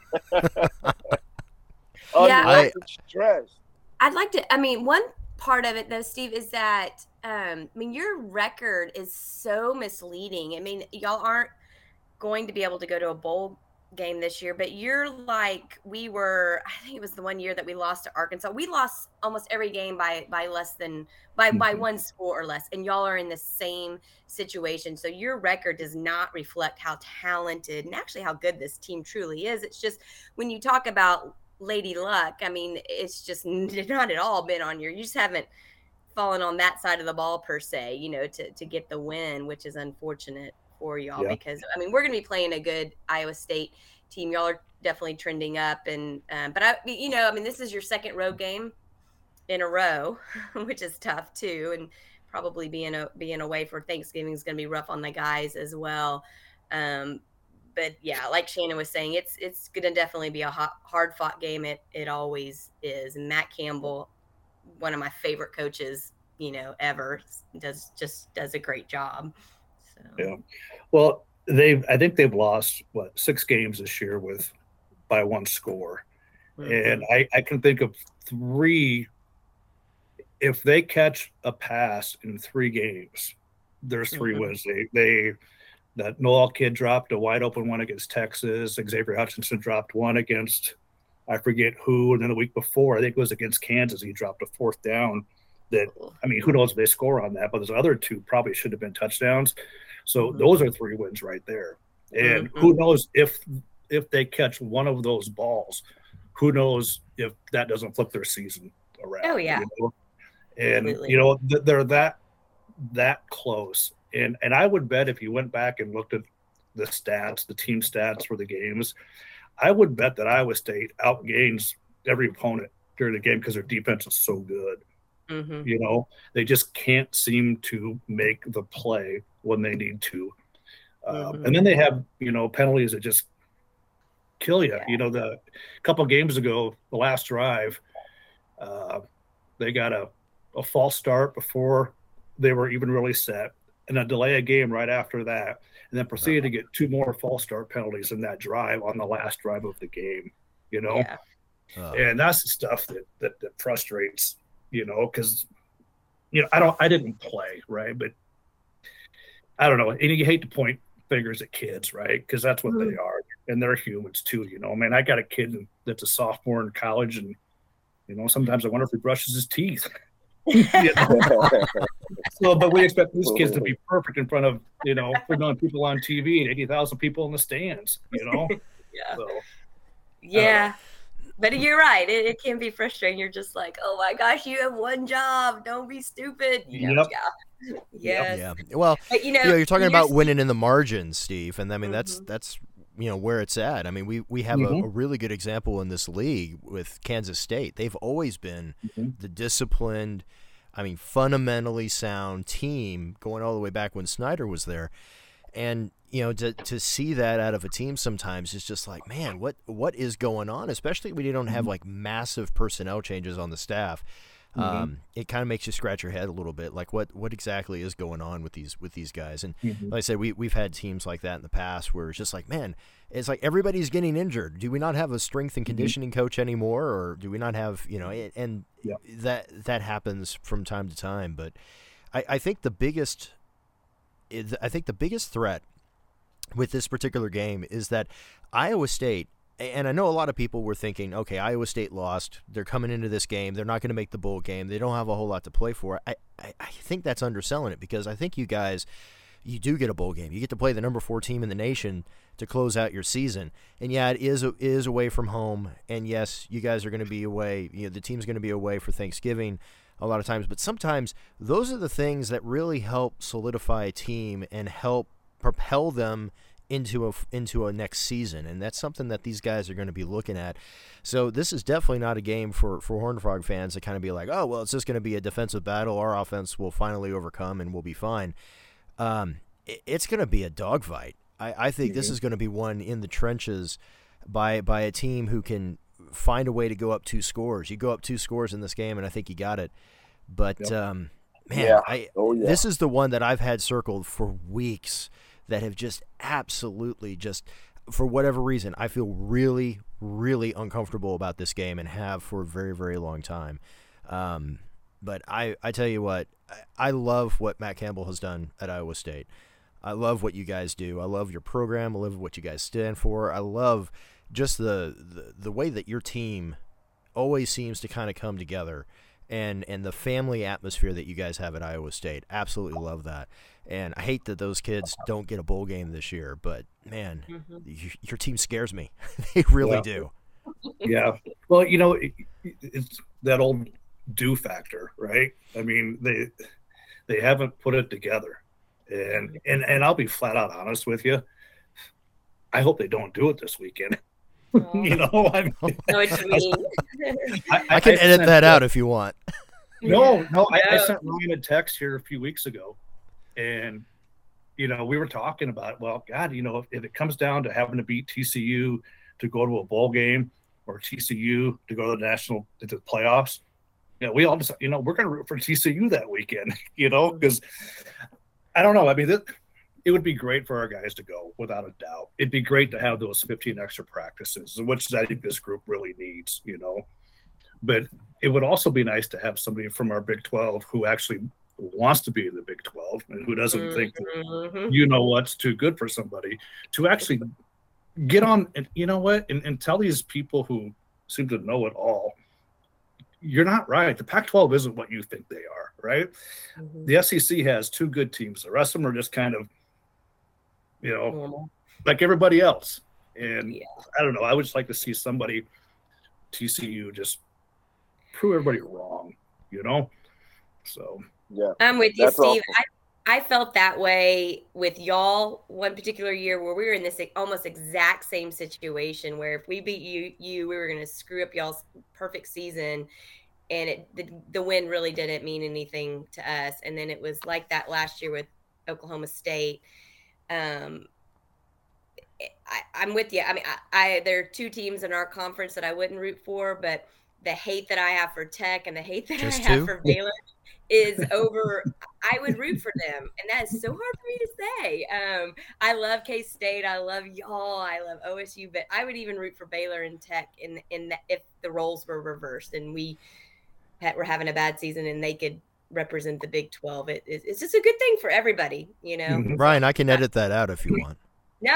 Speaker 3: Stress.
Speaker 6: I'd like to, one part of it though, Steve, is that, your record is so misleading. Y'all aren't going to be able to go to a bowl game this year, but you're like we were. I think it was the one year that we lost to Arkansas. We lost almost every game by less than by one score or less, and y'all are in the same situation. So your record does not reflect how talented and actually how good this team truly is. It's just when you talk about Lady Luck, it's just not at all been on you just haven't fallen on that side of the ball per se, to get the win, which is unfortunate for y'all because we're going to be playing a good Iowa State team. Y'all are definitely trending up, and this is your second road game in a row, which is tough too, and probably being away for Thanksgiving is going to be rough on the guys as well. But yeah, like Shannon was saying, it's going to definitely be a hard fought game. It always is. And Matt Campbell, one of my favorite coaches, ever, does a great job. So.
Speaker 8: Yeah. Well, I think they've lost 6 games this year by one score. Mm-hmm. And I can think of 3. If they catch a pass in 3 games, there's 3 wins. That Noel kid dropped a wide open one against Texas. Xavier Hutchinson dropped one against I forget who. And then the week before, I think it was against Kansas, he dropped a 4th down. Who knows if they score on that, but those other 2 probably should have been touchdowns. So those are 3 wins right there. And who knows if they catch one of those balls, who knows if that doesn't flip their season around.
Speaker 6: Oh, yeah.
Speaker 8: And, absolutely. They're that close. And I would bet if you went back and looked at the stats, the team stats for the games, I would bet that Iowa State outgains every opponent during the game because their defense is so good. Mm-hmm. They just can't seem to make the play when they need to. And then they have, penalties that just kill you. Yeah. The couple games ago, the last drive, they got a false start before they were even really set, and a delay a game right after that, and then proceeded to get 2 more false start penalties in that drive on the last drive of the game, Yeah. And that's the stuff that frustrates, because, I didn't play, right? But I don't know. And you hate to point fingers at kids, right? Because that's what they are. And they're humans too, I got a kid that's a sophomore in college, and, sometimes I wonder if he brushes his teeth. So, but we expect these kids to be perfect in front of, 3 million people on TV and 80,000 people in the stands,
Speaker 6: Yeah.
Speaker 8: So,
Speaker 6: yeah. But you're right. It can be frustrating. You're just like, oh my gosh, you have one job. Don't be stupid.
Speaker 8: Yep.
Speaker 6: Yeah. Yes.
Speaker 2: Yeah. Well, but, you're talking about winning in the margins, Steve, and that's where it's at. We have a really good example in this league with Kansas State. They've always been the disciplined, fundamentally sound team going all the way back when Snyder was there. And, to see that out of a team sometimes is just like, man, what is going on? Especially when you don't have like massive personnel changes on the staff. it kind of makes you scratch your head a little bit, like what exactly is going on with these guys. And like I said, we've had teams like that in the past where it's just like, man, it's like everybody's getting injured. Do we not have a strength and conditioning coach anymore, or do we not have, that happens from time to time. But I think the biggest threat with this particular game is that Iowa State, and I know a lot of people were thinking, okay, Iowa State lost. They're coming into this game. They're not going to make the bowl game. They don't have a whole lot to play for. I think that's underselling it, because I think you guys, you do get a bowl game. You get to play the number 4 team in the nation to close out your season. And yeah, it is away from home. And yes, you guys are going to be away. The team's going to be away for Thanksgiving a lot of times. But sometimes those are the things that really help solidify a team and help propel them into a next season, and that's something that these guys are going to be looking at. So this is definitely not a game for Horned Frog fans to kind of be like, oh, well, it's just going to be a defensive battle. Our offense will finally overcome and we'll be fine. It's going to be a dogfight. I think this is going to be one in the trenches by a team who can find a way to go up 2 scores. You go up 2 scores in this game, and I think you got it. But this is the one that I've had circled for weeks, that have just absolutely just, for whatever reason, I feel really, really uncomfortable about this game, and have for a very, very long time. But I tell you what, I love what Matt Campbell has done at Iowa State. I love what you guys do. I love your program. I love what you guys stand for. I love just the way that your team always seems to kind of come together, and the family atmosphere that you guys have at Iowa State. Absolutely love that. And I hate that those kids don't get a bowl game this year, but man, your team scares me. They really do.
Speaker 8: Yeah. Well, it's that old do factor, right? I mean, they haven't put it together, and I'll be flat out honest with you. I hope they don't do it this weekend. I
Speaker 2: can edit that out if you want.
Speaker 8: No, I sent Ryan a text here a few weeks ago, and we were talking about, well, God, if it comes down to having to beat TCU to go to a bowl game, or TCU to go to the playoffs, we all just, we're going to root for TCU that weekend, because I don't know. I mean, it would be great for our guys to go, without a doubt. It'd be great to have those 15 extra practices, which I think this group really needs, But it would also be nice to have somebody from our Big 12 who actually wants to be in the Big 12 and who doesn't think that, what's too good for somebody, to actually get on and, and tell these people who seem to know it all, you're not right. The Pac-12 isn't what you think they are, right? The SEC has 2 good teams. The rest of them are just kind of, like everybody else. And I don't know. I would just like to see somebody, TCU, just prove everybody wrong, So
Speaker 3: yeah,
Speaker 6: I'm with you, Steve. I felt that way with y'all one particular year where we were in this almost exact same situation, where if we beat you, we were going to screw up y'all's perfect season, and the win really didn't mean anything to us. And then it was like that last year with Oklahoma State. I'm with you. I mean, there are 2 teams in our conference that I wouldn't root for, but the hate that I have for Tech and the hate that I have for Baylor is over. I would root for them, and that is so hard for me to say. I love K-State. I love y'all. I love OSU, but I would even root for Baylor and Tech if the roles were reversed and we were having a bad season and they could represent the Big 12. It's just a good thing for everybody,
Speaker 2: Ryan, I can edit that out if you want.
Speaker 6: No,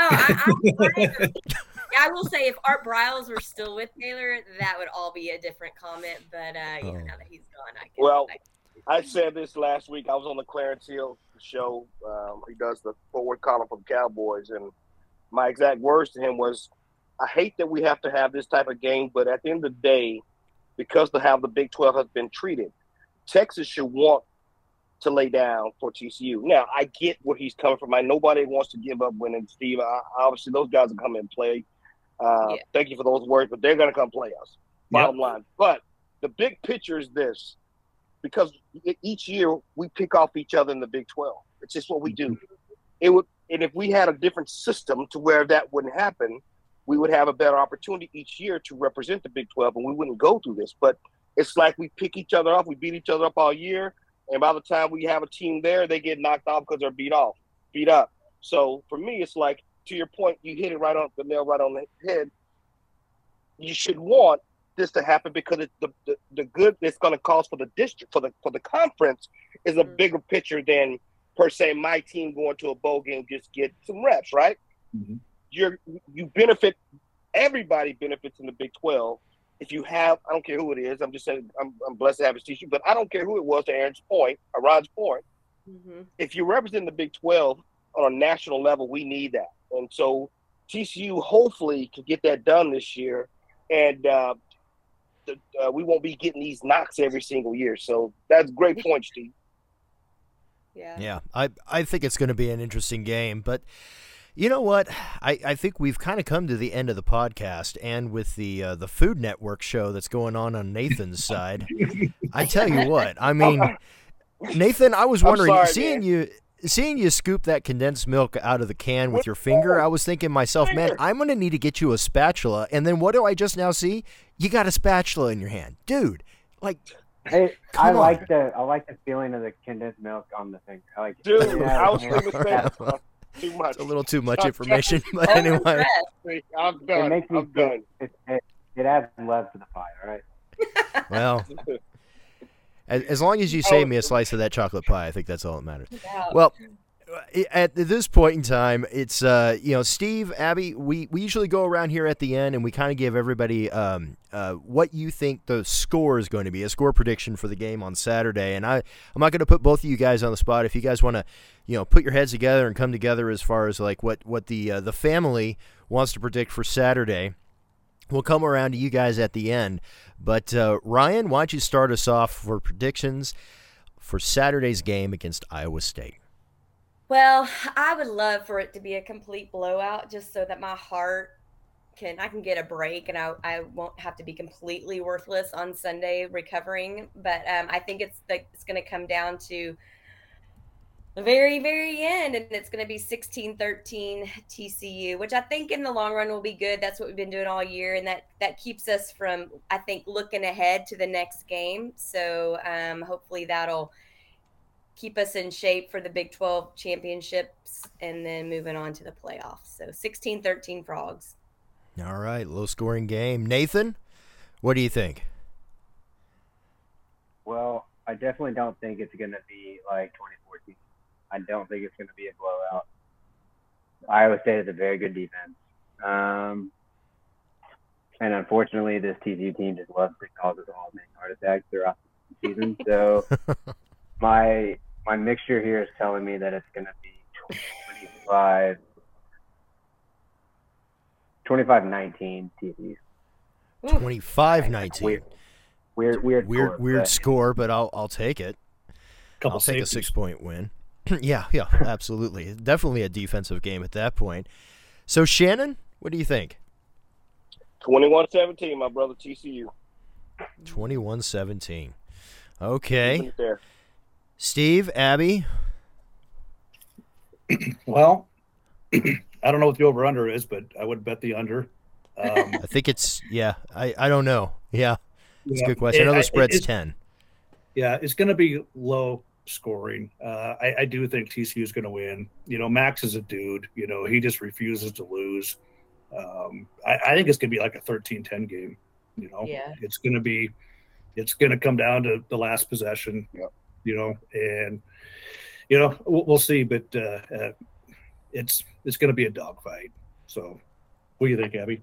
Speaker 6: I will say if Art Briles were still with Baylor, that would all be a different comment. But now that he's gone,
Speaker 3: I said this last week. I was on the Clarence Hill show. He does the forward column for the Cowboys, and my exact words to him was, "I hate that we have to have this type of game, but at the end of the day, because of how the Big 12 has been treated, Texas should want to lay down for TCU." Now, I get where he's coming from. Nobody wants to give up winning, Steve. Obviously, those guys will come and play. Thank you for those words, but they're going to come play us, bottom line. But the big picture is this, because each year we pick off each other in the Big 12. It's just what we do. And if we had a different system to where that wouldn't happen, we would have a better opportunity each year to represent the Big 12, and we wouldn't go through this. But it's like we pick each other up. We beat each other up all year. And by the time we have a team there, they get knocked off because they're beat up. So for me, it's like, to your point, you hit it right on the nail, right on the head. You should want this to happen because it's the good it's going to cause for the district, for the conference, is a bigger picture than per se my team going to a bowl game just get some reps, right?
Speaker 8: Mm-hmm.
Speaker 3: You benefit. Everybody benefits in the Big 12. If you have, I don't care who it is. I'm just saying, I'm blessed to have a TCU, but I don't care who it was. To Ron's point,
Speaker 6: Mm-hmm.
Speaker 3: if you represent the Big 12 on a national level, we need that, and so TCU hopefully can get that done this year, and we won't be getting these knocks every single year. So that's a great point, Steve.
Speaker 2: Yeah, I think it's going to be an interesting game, but you know what? I think we've kind of come to the end of the podcast, and with the Food Network show that's going on Nathan's side, I tell you what, I mean, Nathan, I was wondering, seeing you scoop that condensed milk out of the can with your finger, I was thinking to myself, man, I'm going to need to get you a spatula, and then what do I just now see? You got a spatula in your hand. Dude, like...
Speaker 4: Hey, I like the feeling of the condensed milk on the finger. I like it.
Speaker 3: Dude, I was thinking the same. Too much.
Speaker 2: It's a little too much information, but anyway.
Speaker 3: I'm done.
Speaker 4: It makes me
Speaker 3: done.
Speaker 4: It adds love to the pie, all right?
Speaker 2: Well, as long as you save me a slice of that chocolate pie, I think that's all that matters.
Speaker 6: Yeah.
Speaker 2: Well, at this point in time, it's Steve, Abby, we usually go around here at the end and we kind of give everybody what you think the score is going to be, a score prediction for the game on Saturday. And I'm not going to put both of you guys on the spot. If you guys want to put your heads together and come together as far as like what the family wants to predict for Saturday, we'll come around to you guys at the end. But Ryan, why don't you start us off for predictions for Saturday's game against Iowa State?
Speaker 6: Well, I would love for it to be a complete blowout, just so that my heart I can get a break and I won't have to be completely worthless on Sunday recovering. But I think it's going to come down to the very, very end, and it's going to be 16-13 TCU, which I think in the long run will be good. That's what we've been doing all year, and that keeps us from, I think, looking ahead to the next game. So hopefully that'll keep us in shape for the Big 12 championships and then moving on to the playoffs. So 16-13 Frogs.
Speaker 2: All right, low-scoring game. Nathan, what do you think?
Speaker 4: Well, I definitely don't think it's going to be like 2014. I don't think it's going to be a blowout. Iowa State has a very good defense. And unfortunately, this TCU team just loves to cause us all many heart attacks throughout the season. So my mixture here is telling me that it's going to be 25-19 TCU.
Speaker 2: 25-19. Weird score, but I'll take it. I'll take a 6-point win. yeah, absolutely. Definitely a defensive game at that point. So Shannon, what do you think?
Speaker 3: 21-17, my brother, TCU.
Speaker 2: 21-17. Okay. Steve, Abby?
Speaker 8: Well, I don't know what the over-under is, but I would bet the under.
Speaker 2: I think it's, I don't know. Yeah, it's a good question. I know the spread's 10.
Speaker 8: Yeah, it's going to be low scoring. I do think TCU is going to win. Max is a dude. He just refuses to lose. I think it's going to be like a 13-10 game. It's going to come down to the last possession. And we'll see, but it's going to be a dogfight. So, what do you think, Abby?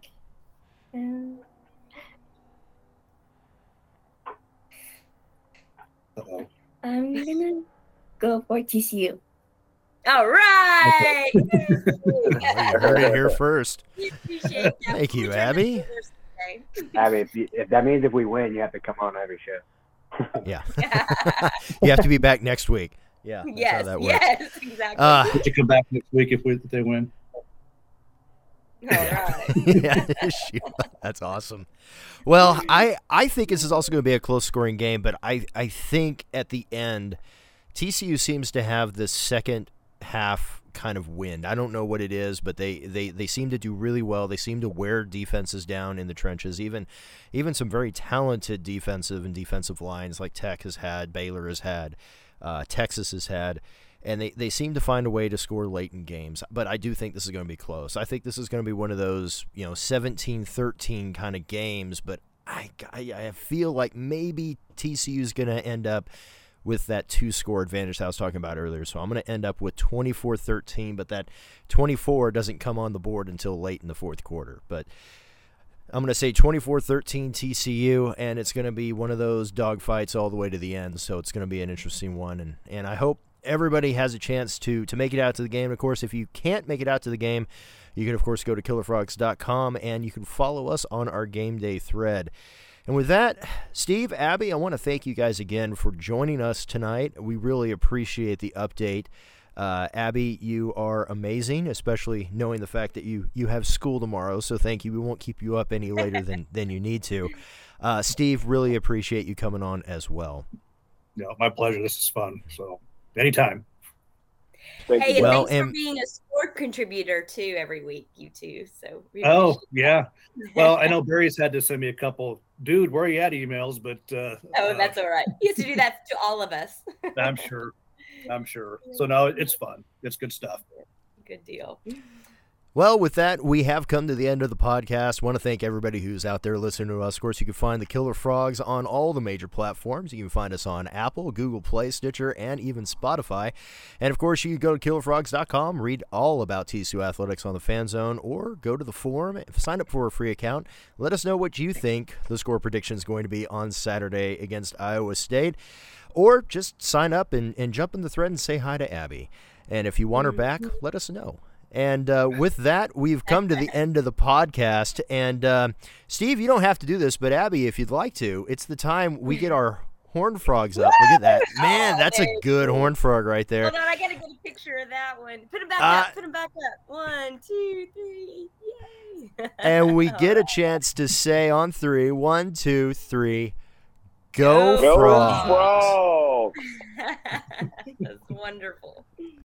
Speaker 8: Uh-oh.
Speaker 7: I'm gonna go for TCU.
Speaker 6: All right.
Speaker 2: You heard it here first. Thank you, Abby.
Speaker 4: Abby, if that means if we win, you have to come on every show.
Speaker 2: Yeah. You have to be back next week. Yeah. That's how that works.
Speaker 6: Yes, exactly.
Speaker 8: Would you come back next week if they win?
Speaker 6: All right.
Speaker 2: Yeah, that's awesome. Well, I think this is also going to be a close scoring game, but I think at the end, TCU seems to have the second half kind of wind. I don't know what it is, but they seem to do really well. They seem to wear defenses down in the trenches, even some very talented defensive and defensive lines like Tech has had, Baylor has had, Texas has had, and they seem to find a way to score late in games. But I do think this is going to be close. I think this is going to be one of those 17-13 kind of games, but I feel like maybe TCU is going to end up with that 2-score advantage that I was talking about earlier. So I'm going to end up with 24-13, but that 24 doesn't come on the board until late in the fourth quarter. But I'm going to say 24-13 TCU, and it's going to be one of those dogfights all the way to the end. So it's going to be an interesting one, and I hope everybody has a chance to make it out to the game. Of course, if you can't make it out to the game, you can, of course, go to KillerFrogs.com, and you can follow us on our game day thread. And with that, Steve, Abby, I want to thank you guys again for joining us tonight. We really appreciate the update. Abby, you are amazing, especially knowing the fact that you have school tomorrow, so thank you. We won't keep you up any later than you need to. Steve, really appreciate you coming on as well.
Speaker 8: Yeah, my pleasure. This is fun, so anytime.
Speaker 6: Hey, and thanks for being a sport contributor too every week, you two. So
Speaker 8: yeah. Well, I know Barry's had to send me a couple, dude, where are you at emails, but
Speaker 6: that's all right. He used to do that to all of us.
Speaker 8: I'm sure. So no, it's fun. It's good stuff.
Speaker 6: Good deal.
Speaker 2: Well, with that, we have come to the end of the podcast. I want to thank everybody who's out there listening to us. Of course, you can find the Killer Frogs on all the major platforms. You can find us on Apple, Google Play, Stitcher, and even Spotify. And, of course, you can go to KillerFrogs.com, read all about TCU Athletics on the Fan Zone, or go to the forum, sign up for a free account. Let us know what you think the score prediction is going to be on Saturday against Iowa State. Or just sign up and jump in the thread and say hi to Abby. And if you want her back, let us know. And with that, we've come to the end of the podcast. And, Steve, you don't have to do this, but Abby, if you'd like to, it's the time we get our horn frogs up. Look at that. Man, that's a good horn frog right there.
Speaker 6: Hold on, I got to get a picture of that one. Put him back up. Put him back up. 1, 2, 3. Yay.
Speaker 2: And we get a chance to say on 3, 1, 2, 3, go Frogs.
Speaker 6: That's wonderful.